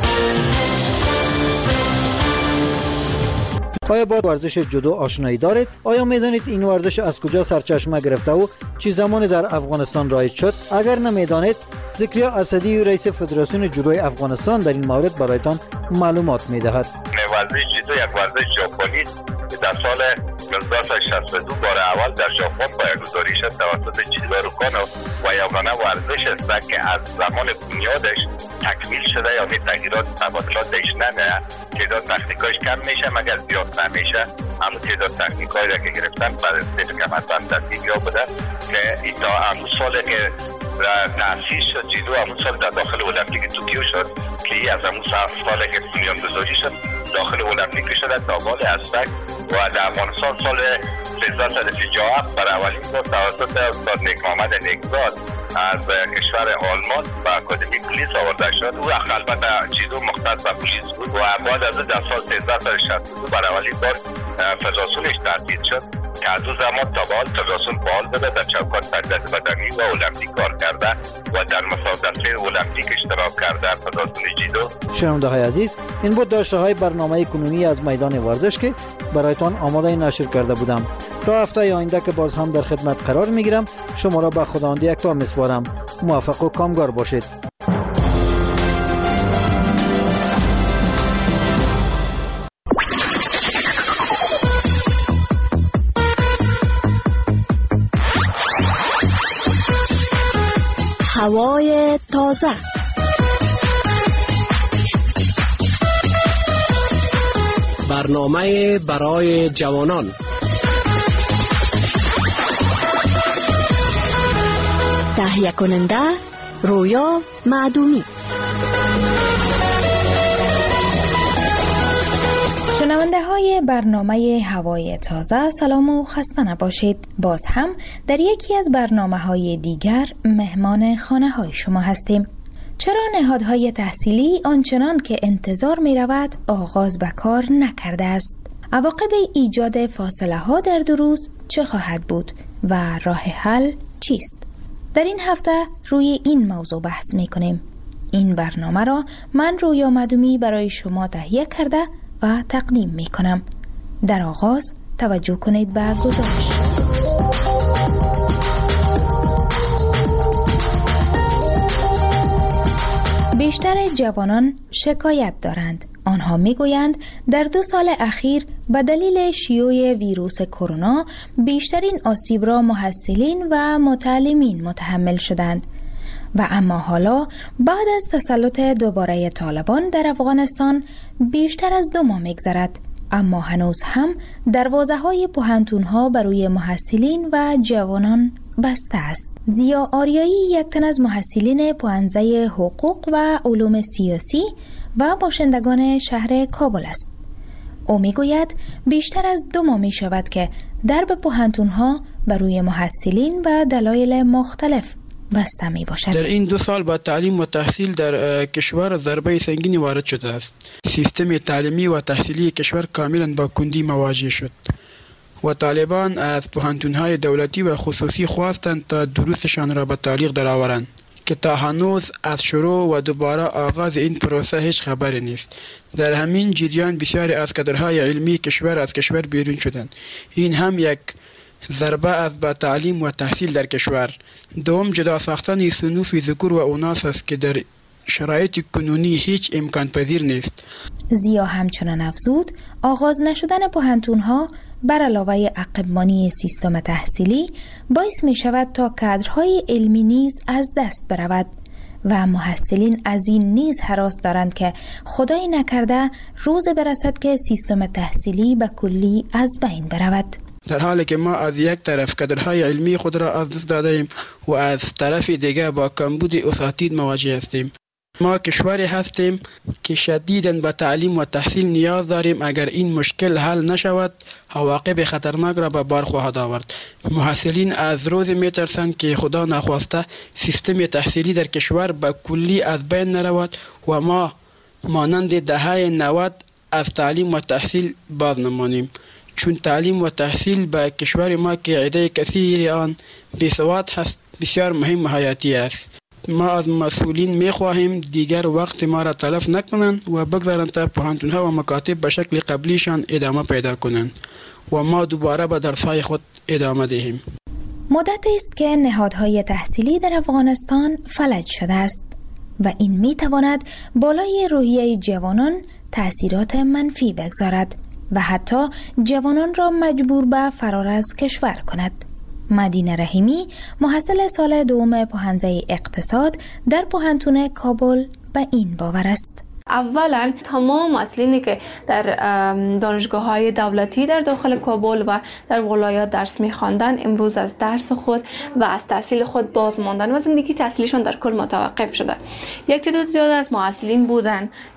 آیا با ورزش جودو آشنایی دارید؟ آیا میدانید این ورزش از کجا سرچشمه گرفته و چه زمانی در افغانستان رایج شد؟ اگر نمیدانید، ذکریا اسدی رئیس فدراسیون جودوی افغانستان در این مورد برایتان معلومات میدهد. ورزش جودو یک ورزش ژاپنی که در سال 1962 بار اول در ژاپن پایه‌گذاری شد توسط جیدارو کانو و یگانه ورزش است که از زمان بنیادش تکمیل شده، یعنی تغییرات تبادلاتش نمیه، تعداد تکنیکایش کم میشه مگر زیاد نمیشه. همون تعداد تکنیکایی را که گرفتن بعد از که مثلا تصدیق یا بوده که این تا همون سال که تأسیس شد جیدو، همون سال در داخل المپیک توکیو شد که از همون سال که بنیانگذاری شد داخل المپیک شده تا بال اسبک و در افغانستان سال 1357 برای اولین بار توسط استاد نیک محمد نیکزاد از کشور آلمان به اکادمی پلیس آورده شد. او البته چیزو مختص به پلیس بود و بعد از در سال 1362 برای اولین بار فدراسیونش تأسیس شد که از او زمان تا به حال فدراسیون فعال بوده، در چوکات تربیت بدنی و المپیک کار کرده و در مسابقات المپیک اشتراک کرده. فدراسیون جودو. شنونده های عزیز، این بود داشته های برنامه کنونی از میدان ورزش که برایتان آماده نشر کرده بودم. تا هفته آینده که باز هم در خدمت قرار میگیرم، شما را به خداوند یکتا میسپارم. موفق و کامگار باشید. هوای تازه. برنامه برای جوانان. تهیه کننده رویا معدومی. شنونده های برنامه هوای تازه، سلام و خسته نباشید. باز هم در یکی از برنامه های دیگر مهمان خانه های شما هستیم. چرا نهادهای تحصیلی آنچنان که انتظار می رود آغاز به کار نکرده است؟ عواقب ایجاد فاصله ها در دروس چه خواهد بود و راه حل چیست؟ در این هفته روی این موضوع بحث می کنیم. این برنامه را من رویا معدومی برای شما تهیه کرده و تقدیم می کنم. در آغاز توجه کنید به گزارش. بیشتر جوانان شکایت دارند. آنها میگویند در 2 سال اخیر به دلیل شیوع ویروس کرونا بیشترین آسیب را محصلین و متعلمین متحمل شدند و اما حالا بعد از تسلط دوباره طالبان در افغانستان بیشتر از 2 ماه میگذرد، اما هنوز هم دروازه‌های پوهنتون‌ها برای محصلین و جوانان بسته است. زیا آریایی یک تن از محصلین پوهنځی حقوق و علوم سیاسی و باشندگان شهر کابل است. او میگوید بیشتر از 2 ماه می شود که درب پوهنتون‌ها برای محصلین و دلایل مختلف بسته می باشد. در این 2 سال با تعلیم و تحصیل در کشور ضربه سنگینی وارد شده است. سیستم تعلیمی و تحصیلی کشور کاملا با کندی مواجه شد و طالبان از پوهنتون‌های دولتی و خصوصی خواستند تا دروسشان را به تعلیق درآورند که تا هنوز از شروع و دوباره آغاز این پروسه هیچ خبری نیست. در همین جریان بسیاری از کادرهای علمی کشور از کشور بیرون شدند. این هم یک ضربه از به تعلیم و تحصیل در کشور. دوم، جدا ساختن صنوف ذکور و اناث است که در شرایط کنونی هیچ امکان پذیر نیست. زیا همچنان افزود آغاز نشدن پوهنتون‌ها بر علاوه عقب‌مانی سیستم تحصیلی باعث می شود تا کادرهای علمی نیز از دست برود و محصلین از این نیز هراس دارند که خدای نکرده روز برسد که سیستم تحصیلی به کلی از بین برود. در حالی که ما از یک طرف کادرهای علمی خود را از دست دادیم و از طرف دیگر با کمبود اساتید مواجه هستیم. ما کشوری هستیم که شدیداً به تعلیم و تحصیل نیاز داریم. اگر این مشکل حل نشود عواقب خطرناک را به بار خواهد آورد. محصلین از روز می ترسند که خدا نخواسته سیستم تحصیلی در کشور به کلی از بین نرود و ما مانند دهه 90 از تعلیم و تحصیل باز نمانیم، چون تعلیم و تحصیل به کشور ما که عده کثیر آن بیسواد هست بسیار مهم و حیاتی است. ما از مسئولین می خواهیم دیگر وقت ما را تلف نکنند و بگذارند تا پوهنتون‌ها و مکاتب به شکل قبلیشان ادامه پیدا کنند و ما دوباره به درس‌های خود ادامه دهیم. مدت است که نهادهای تحصیلی در افغانستان فلج شده است و این می تواند بالای روحیه جوانان تأثیرات منفی بگذارد و حتی جوانان را مجبور به فرار از کشور کند. مدینه رحیمی محصل سال 2 پوهنځی اقتصاد در پوهنتون کابل به این باور است. اولا تمام محصلینی که در دانشگاه‌های دولتی در داخل کابل و در ولایات درس می‌خواندند امروز از درس خود و از تحصیل خود باز ماندن و زندگی تحصیلیشان در کل متوقف شده. یک تعداد زیاد از محصلین بودند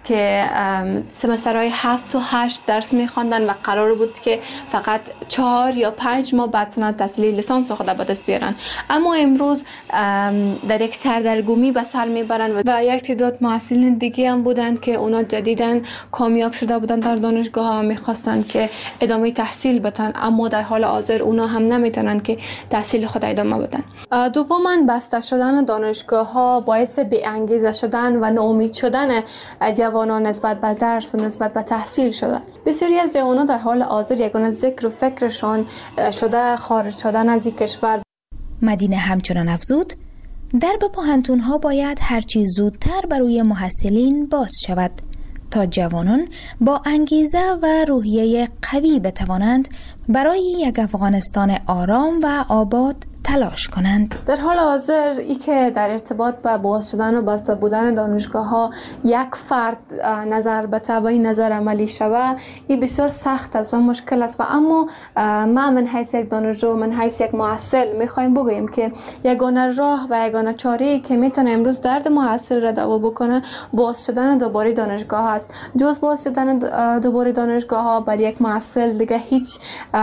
که سمسترهای 7 و 8 درس میخواندن و قرار بود که فقط 4 یا 5 ماه بعد سند تحصیلی لیسانس خود به دست بیارن، اما امروز در یک سردرگمی به سر میبرن و یک تعداد محصلین دیگه هم بودن که اونا جدیداً کامیاب شده بودن در دانشگاه ها و میخواستن که ادامه تحصیل بدن، اما در حال حاضر اونا هم نمیتونن که تحصیل خود ادامه بدن. دوماً بسته شدن دانشگاه ها باعث بی انگیزه شدن و ناامید شدن جوانان نسبت به درس و نسبت به تحصیل شده. بسیاری از جوانان در حال حاضر یگانه ذکر و فکرشان شده خارج شدن از این کشور. مدینه همچنان افزود درب پوهنتون‌ها باید هرچی زودتر برای محصلین باز شود تا جوانان با انگیزه و روحیه قوی بتوانند برای یک افغانستان آرام و آباد تلاش کنند. در حال حاضر ای که در ارتباط با باز شدن و بسته بودن دانشگاه ها یک فرد نظر به تبعی نظر عملی شود، این بسیار سخت است و مشکل است و اما ما من حیث یک دانشجو، من حیث یک محصل میخوایم بگوییم که یگانه راه و یگانه چاره که میتونه امروز درد محصل را دوا بکنه باز شدن دوباره دانشگاه است. جز باز شدن دوباره دانشگاه ها بر یک محصل دیگه هیچ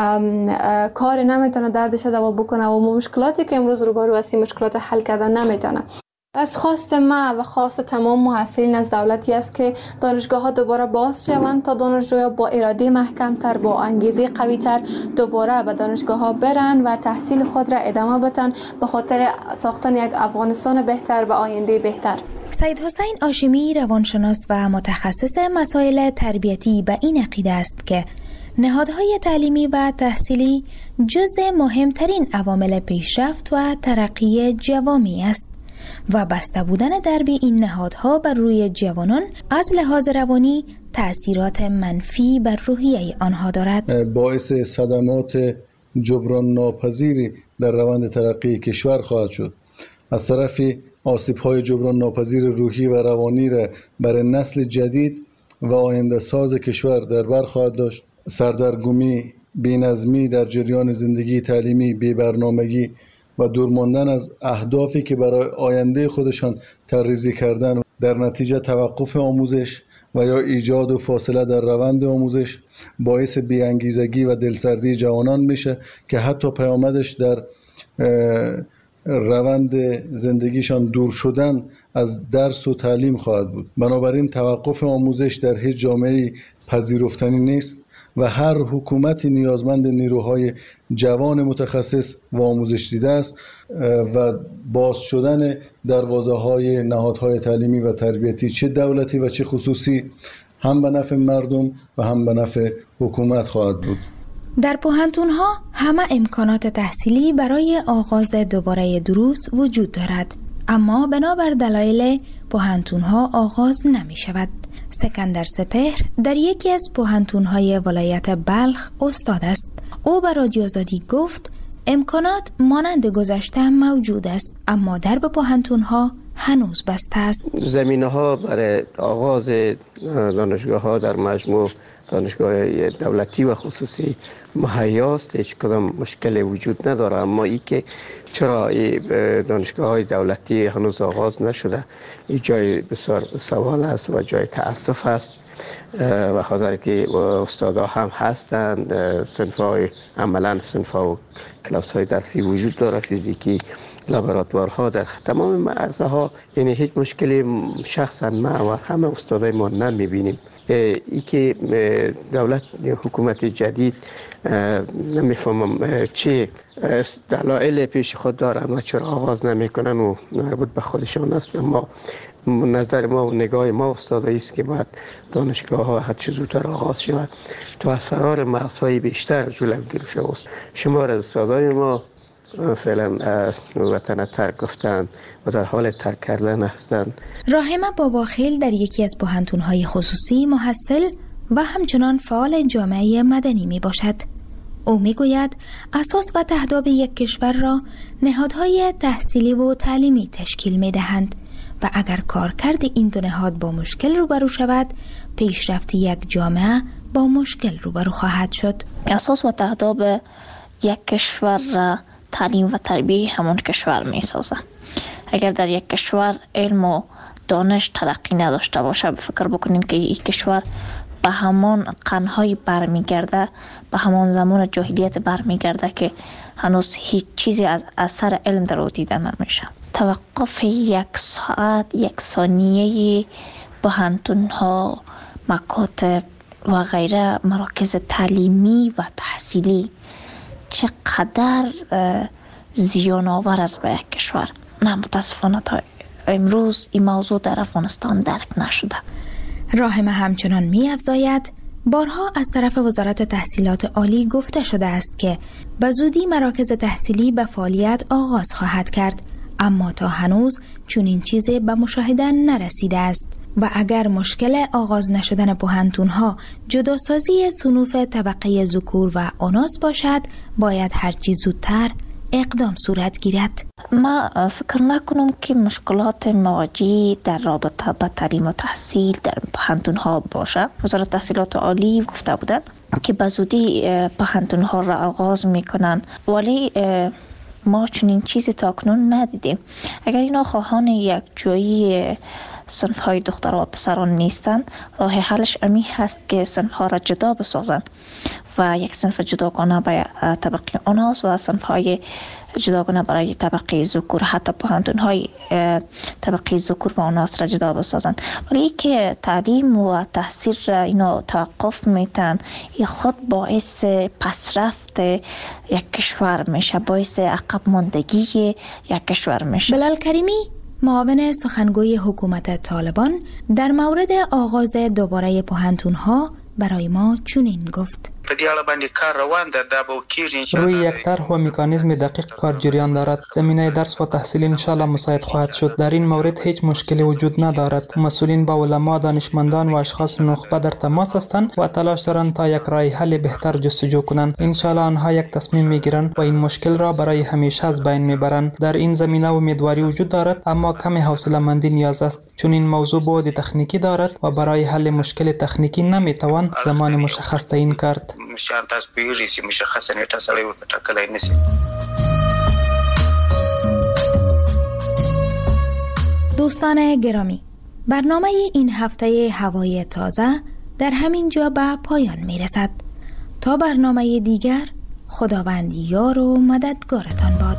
کار نمیتونه دردش دوا بکنه و مشکلاتی که امروز روبرو هستیم مشکلات حل کردن نمیتونه. از خواست ما و خواست تمام محصلین از دولتی است که دانشگاه ها دوباره باز شوند تا دانشجویان با اراده محکم تر، با انگیزه قوی تر دوباره به دانشگاه ها برن و تحصیل خود را ادامه بدن به خاطر ساختن یک افغانستان بهتر و آینده بهتر. سید حسین هاشمی روانشناس و متخصص مسائل تربیتی به این عقیده است که نهادهای تعلیمی و تحصیلی جزء مهمترین عوامل پیشرفت و ترقی جوامع است و بسته بودن درب این نهادها بر روی جوانان از لحاظ روانی تأثیرات منفی بر روحیه آنها دارد. باعث صدمات جبران ناپذیری در روند ترقی کشور خواهد شد. از طرفی آسیب‌های جبران ناپذیر روحی و روانی را برای نسل جدید و آینده ساز کشور در بر خواهد داشت. سردرگمی، بی‌نظمی در جریان زندگی تعلیمی، بی‌برنامگی و دور ماندن از اهدافی که برای آینده خودشان طرح‌ریزی کردن، در نتیجه توقف آموزش و یا ایجاد و فاصله در روند آموزش باعث بی‌انگیزگی و دلسردی جوانان میشه که حتی پیامدش در روند زندگیشان دور شدن از درس و تعلیم خواهد بود. بنابراین توقف آموزش در هیچ جامعه‌ای پذیرفتنی نیست و هر حکومتی نیازمند نیروهای جوان متخصص و آموزش دیده است و باز شدن دروازه‌های نهادهای تعلیمی و تربیتی چه دولتی و چه خصوصی هم به نفع مردم و هم به نفع حکومت خواهد بود. در پوهنتون‌ها همه امکانات تحصیلی برای آغاز دوباره دروس وجود دارد، اما بنابر دلایل پوهنتون‌ها آغاز نمی شود. سکندر سپهر در یکی از پوهنتون‌های ولایت بلخ استاد است. او به رادیو آزادی گفت امکانات مانند گذشته موجود است، اما درب پوهنتون‌ها هنوز بسته است. زمینه‌ها برای آغاز دانشگاه‌ها در مجموع دانشگاه دولتی و خصوصی مهیاست، هیچ کدام مشکل وجود نداره، اما ای که چرا دانشگاه‌های دولتی هنوز آغاز نشده این جای بسیار سوال است و جای تأسف است و خاطر که استادا هم هستند، صنف‌های عملاً صنف‌ها و کلاس‌های درسی وجود داره، فیزیکی، لابراتوارها در تمام مرزها، یعنی هیچ مشکلی شخصا ما و همه استادای ما نمی‌بینیم. ای که دولت حکومت جدید نمیفهمم چه دلایل پیش خود دارن و چرا آغاز نمیکنن و مربوط به خودشان است، اما نظر ما و نگاه ما استادایی است که باید دانشگاه ها هر چه زودتر آغاز شود تا از فرار مرزهای بیشتر جلوگیری شود. شمار از استادای ما فعلا وطن ترک گفتن و در حال ترک کردن هستند. راهمه باباخیل در یکی از پوهنتون‌های خصوصی محصل و همچنان فعال جامعه مدنی می باشد. او می گوید اساس و تهداب یک کشور را نهادهای تحصیلی و تعلیمی تشکیل می دهند و اگر کارکرد این دو نهاد با مشکل روبرو شود، پیشرفت یک جامعه با مشکل روبرو خواهد شد. اساس و تهداب یک کشور را تعلیم و تربیه همون کشور می سازه. اگر در یک کشور علم و دانش ترقی نداشته باشه. فکر بکنیم که این کشور به همان قرن‌های برمیگرده، به همان زمان جاهلیت برمیگرده که هنوز هیچ چیزی از اثر علم در او دیده نمیشه. توقف 1 ساعت 1 ثانیه پوهنتون‌ها، مکاتب و غیره مراکز تعلیمی و تحصیلی چقدر زیان آور است به یک کشور. نه، متاسفانه تا امروز این موضوع در افغانستان درک نشده. راهمه همچنان می‌افزاید بارها از طرف وزارت تحصیلات عالی گفته شده است که به زودی مراکز تحصیلی به فعالیت آغاز خواهد کرد، اما تا هنوز چنین چیزی به مشاهده نرسیده است و اگر مشکل آغاز نشدن پوهنتون‌ها جداسازی صنوف طبقه ذکور و اناث باشد، باید هرچی زودتر اقدام صورت گیرد. ما فکر نکنم که مشکلات مواجه در رابطه با تعلیم و تحصیل در پوهنتون‌ها باشه. وزارت تحصیلات عالی گفته بودند که به زودی پوهنتون‌ها را آغاز میکنن، ولی ما چنین چیزی تا اکنون ندیدیم. اگر اینا خواهان یک جایی صنف‌های دختر و پسران نیستن، راه حلش امی هست که صنف‌ها را جدا بسازن و یک صنف جداگانه برای طبقه اناث و صنف‌های جداگانه برای طبقه ذکور، حتی پوهنتون‌های طبقه ذکور و اناث را جدا بسازن. ولی که تعلیم و تحصیل را اینا توقف میتن، این خود باعث پسرفت یک کشور میشه، باعث عقب ماندگی یک کشور میشه. بلال کریمی، معاون سخنگوی حکومت طالبان، در مورد آغاز دوباره پوهنتون‌ها برای ما چنین گفت: روی یک طرح و مکانیزم دقیق کار جریان دارد. زمینه درس و تحصیل انشاءالله مساعد خواهد شد. در این مورد هیچ مشکلی وجود ندارد. مسئولین با علما، دانشمندان و اشخاص نخبه در تماس هستند و تلاش دارند تا یک راه حل بهتر جستجو کنند. انشاءالله آنها یک تصمیم میگیرند و این مشکل را برای همیشه از بین میبرند. در این زمینه امیدواری وجود دارد، اما کمی حوصله‌مندی نیاز است، چون این موضوع بعد تکنیکی دارد و برای حل مشکل تکنیکی نمیتوان زمان مشخص تعیین کرد. دوستان گرامی، برنامه این هفته هوای تازه در همین جا به پایان میرسد. تا برنامه دیگر، خداوند یار و مددگارتان باد.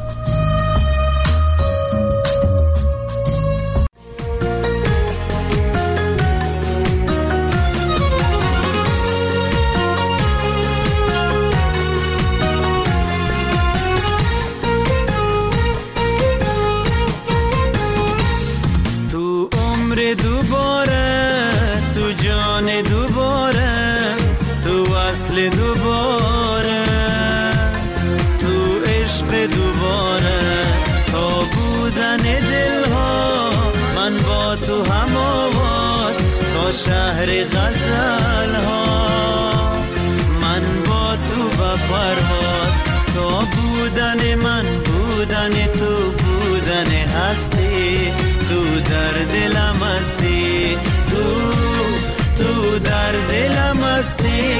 دوباره تو عشق دوباره، تا بودن دلها من با تو هم آواز، تا شهر غزلها من با تو به پرواز، تا بودن من بودن تو بودن هستی، تو در دلم هستی، تو در دلم هستی.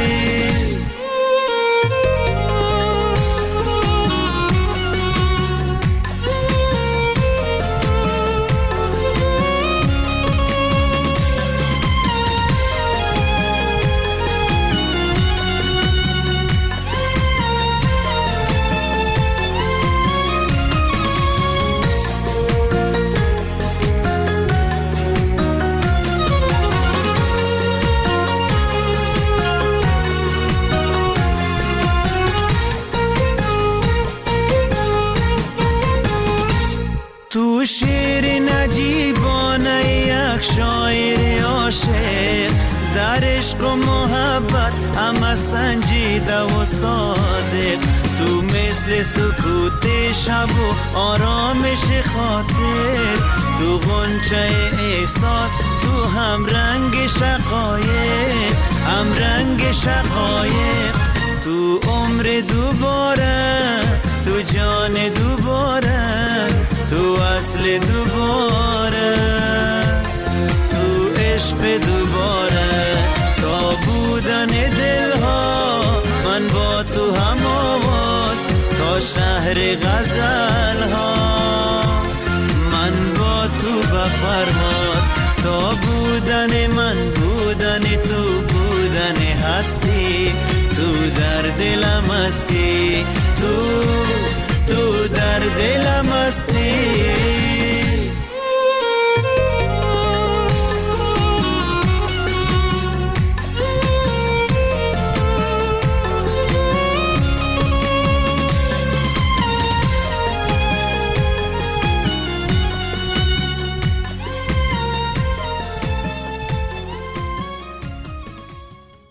تو شعر نجیبانه یک شاعر عاشق، در عشق و محبت همه سنجیده و صادق، تو مثل سکوت شب و آرامش خاطر، تو غنچه احساس، تو هم رنگ شقایق، هم رنگ شقایق، تو عمر دوباره، تو جان دوباره، تو اصل دوباره، تو عشق دوباره.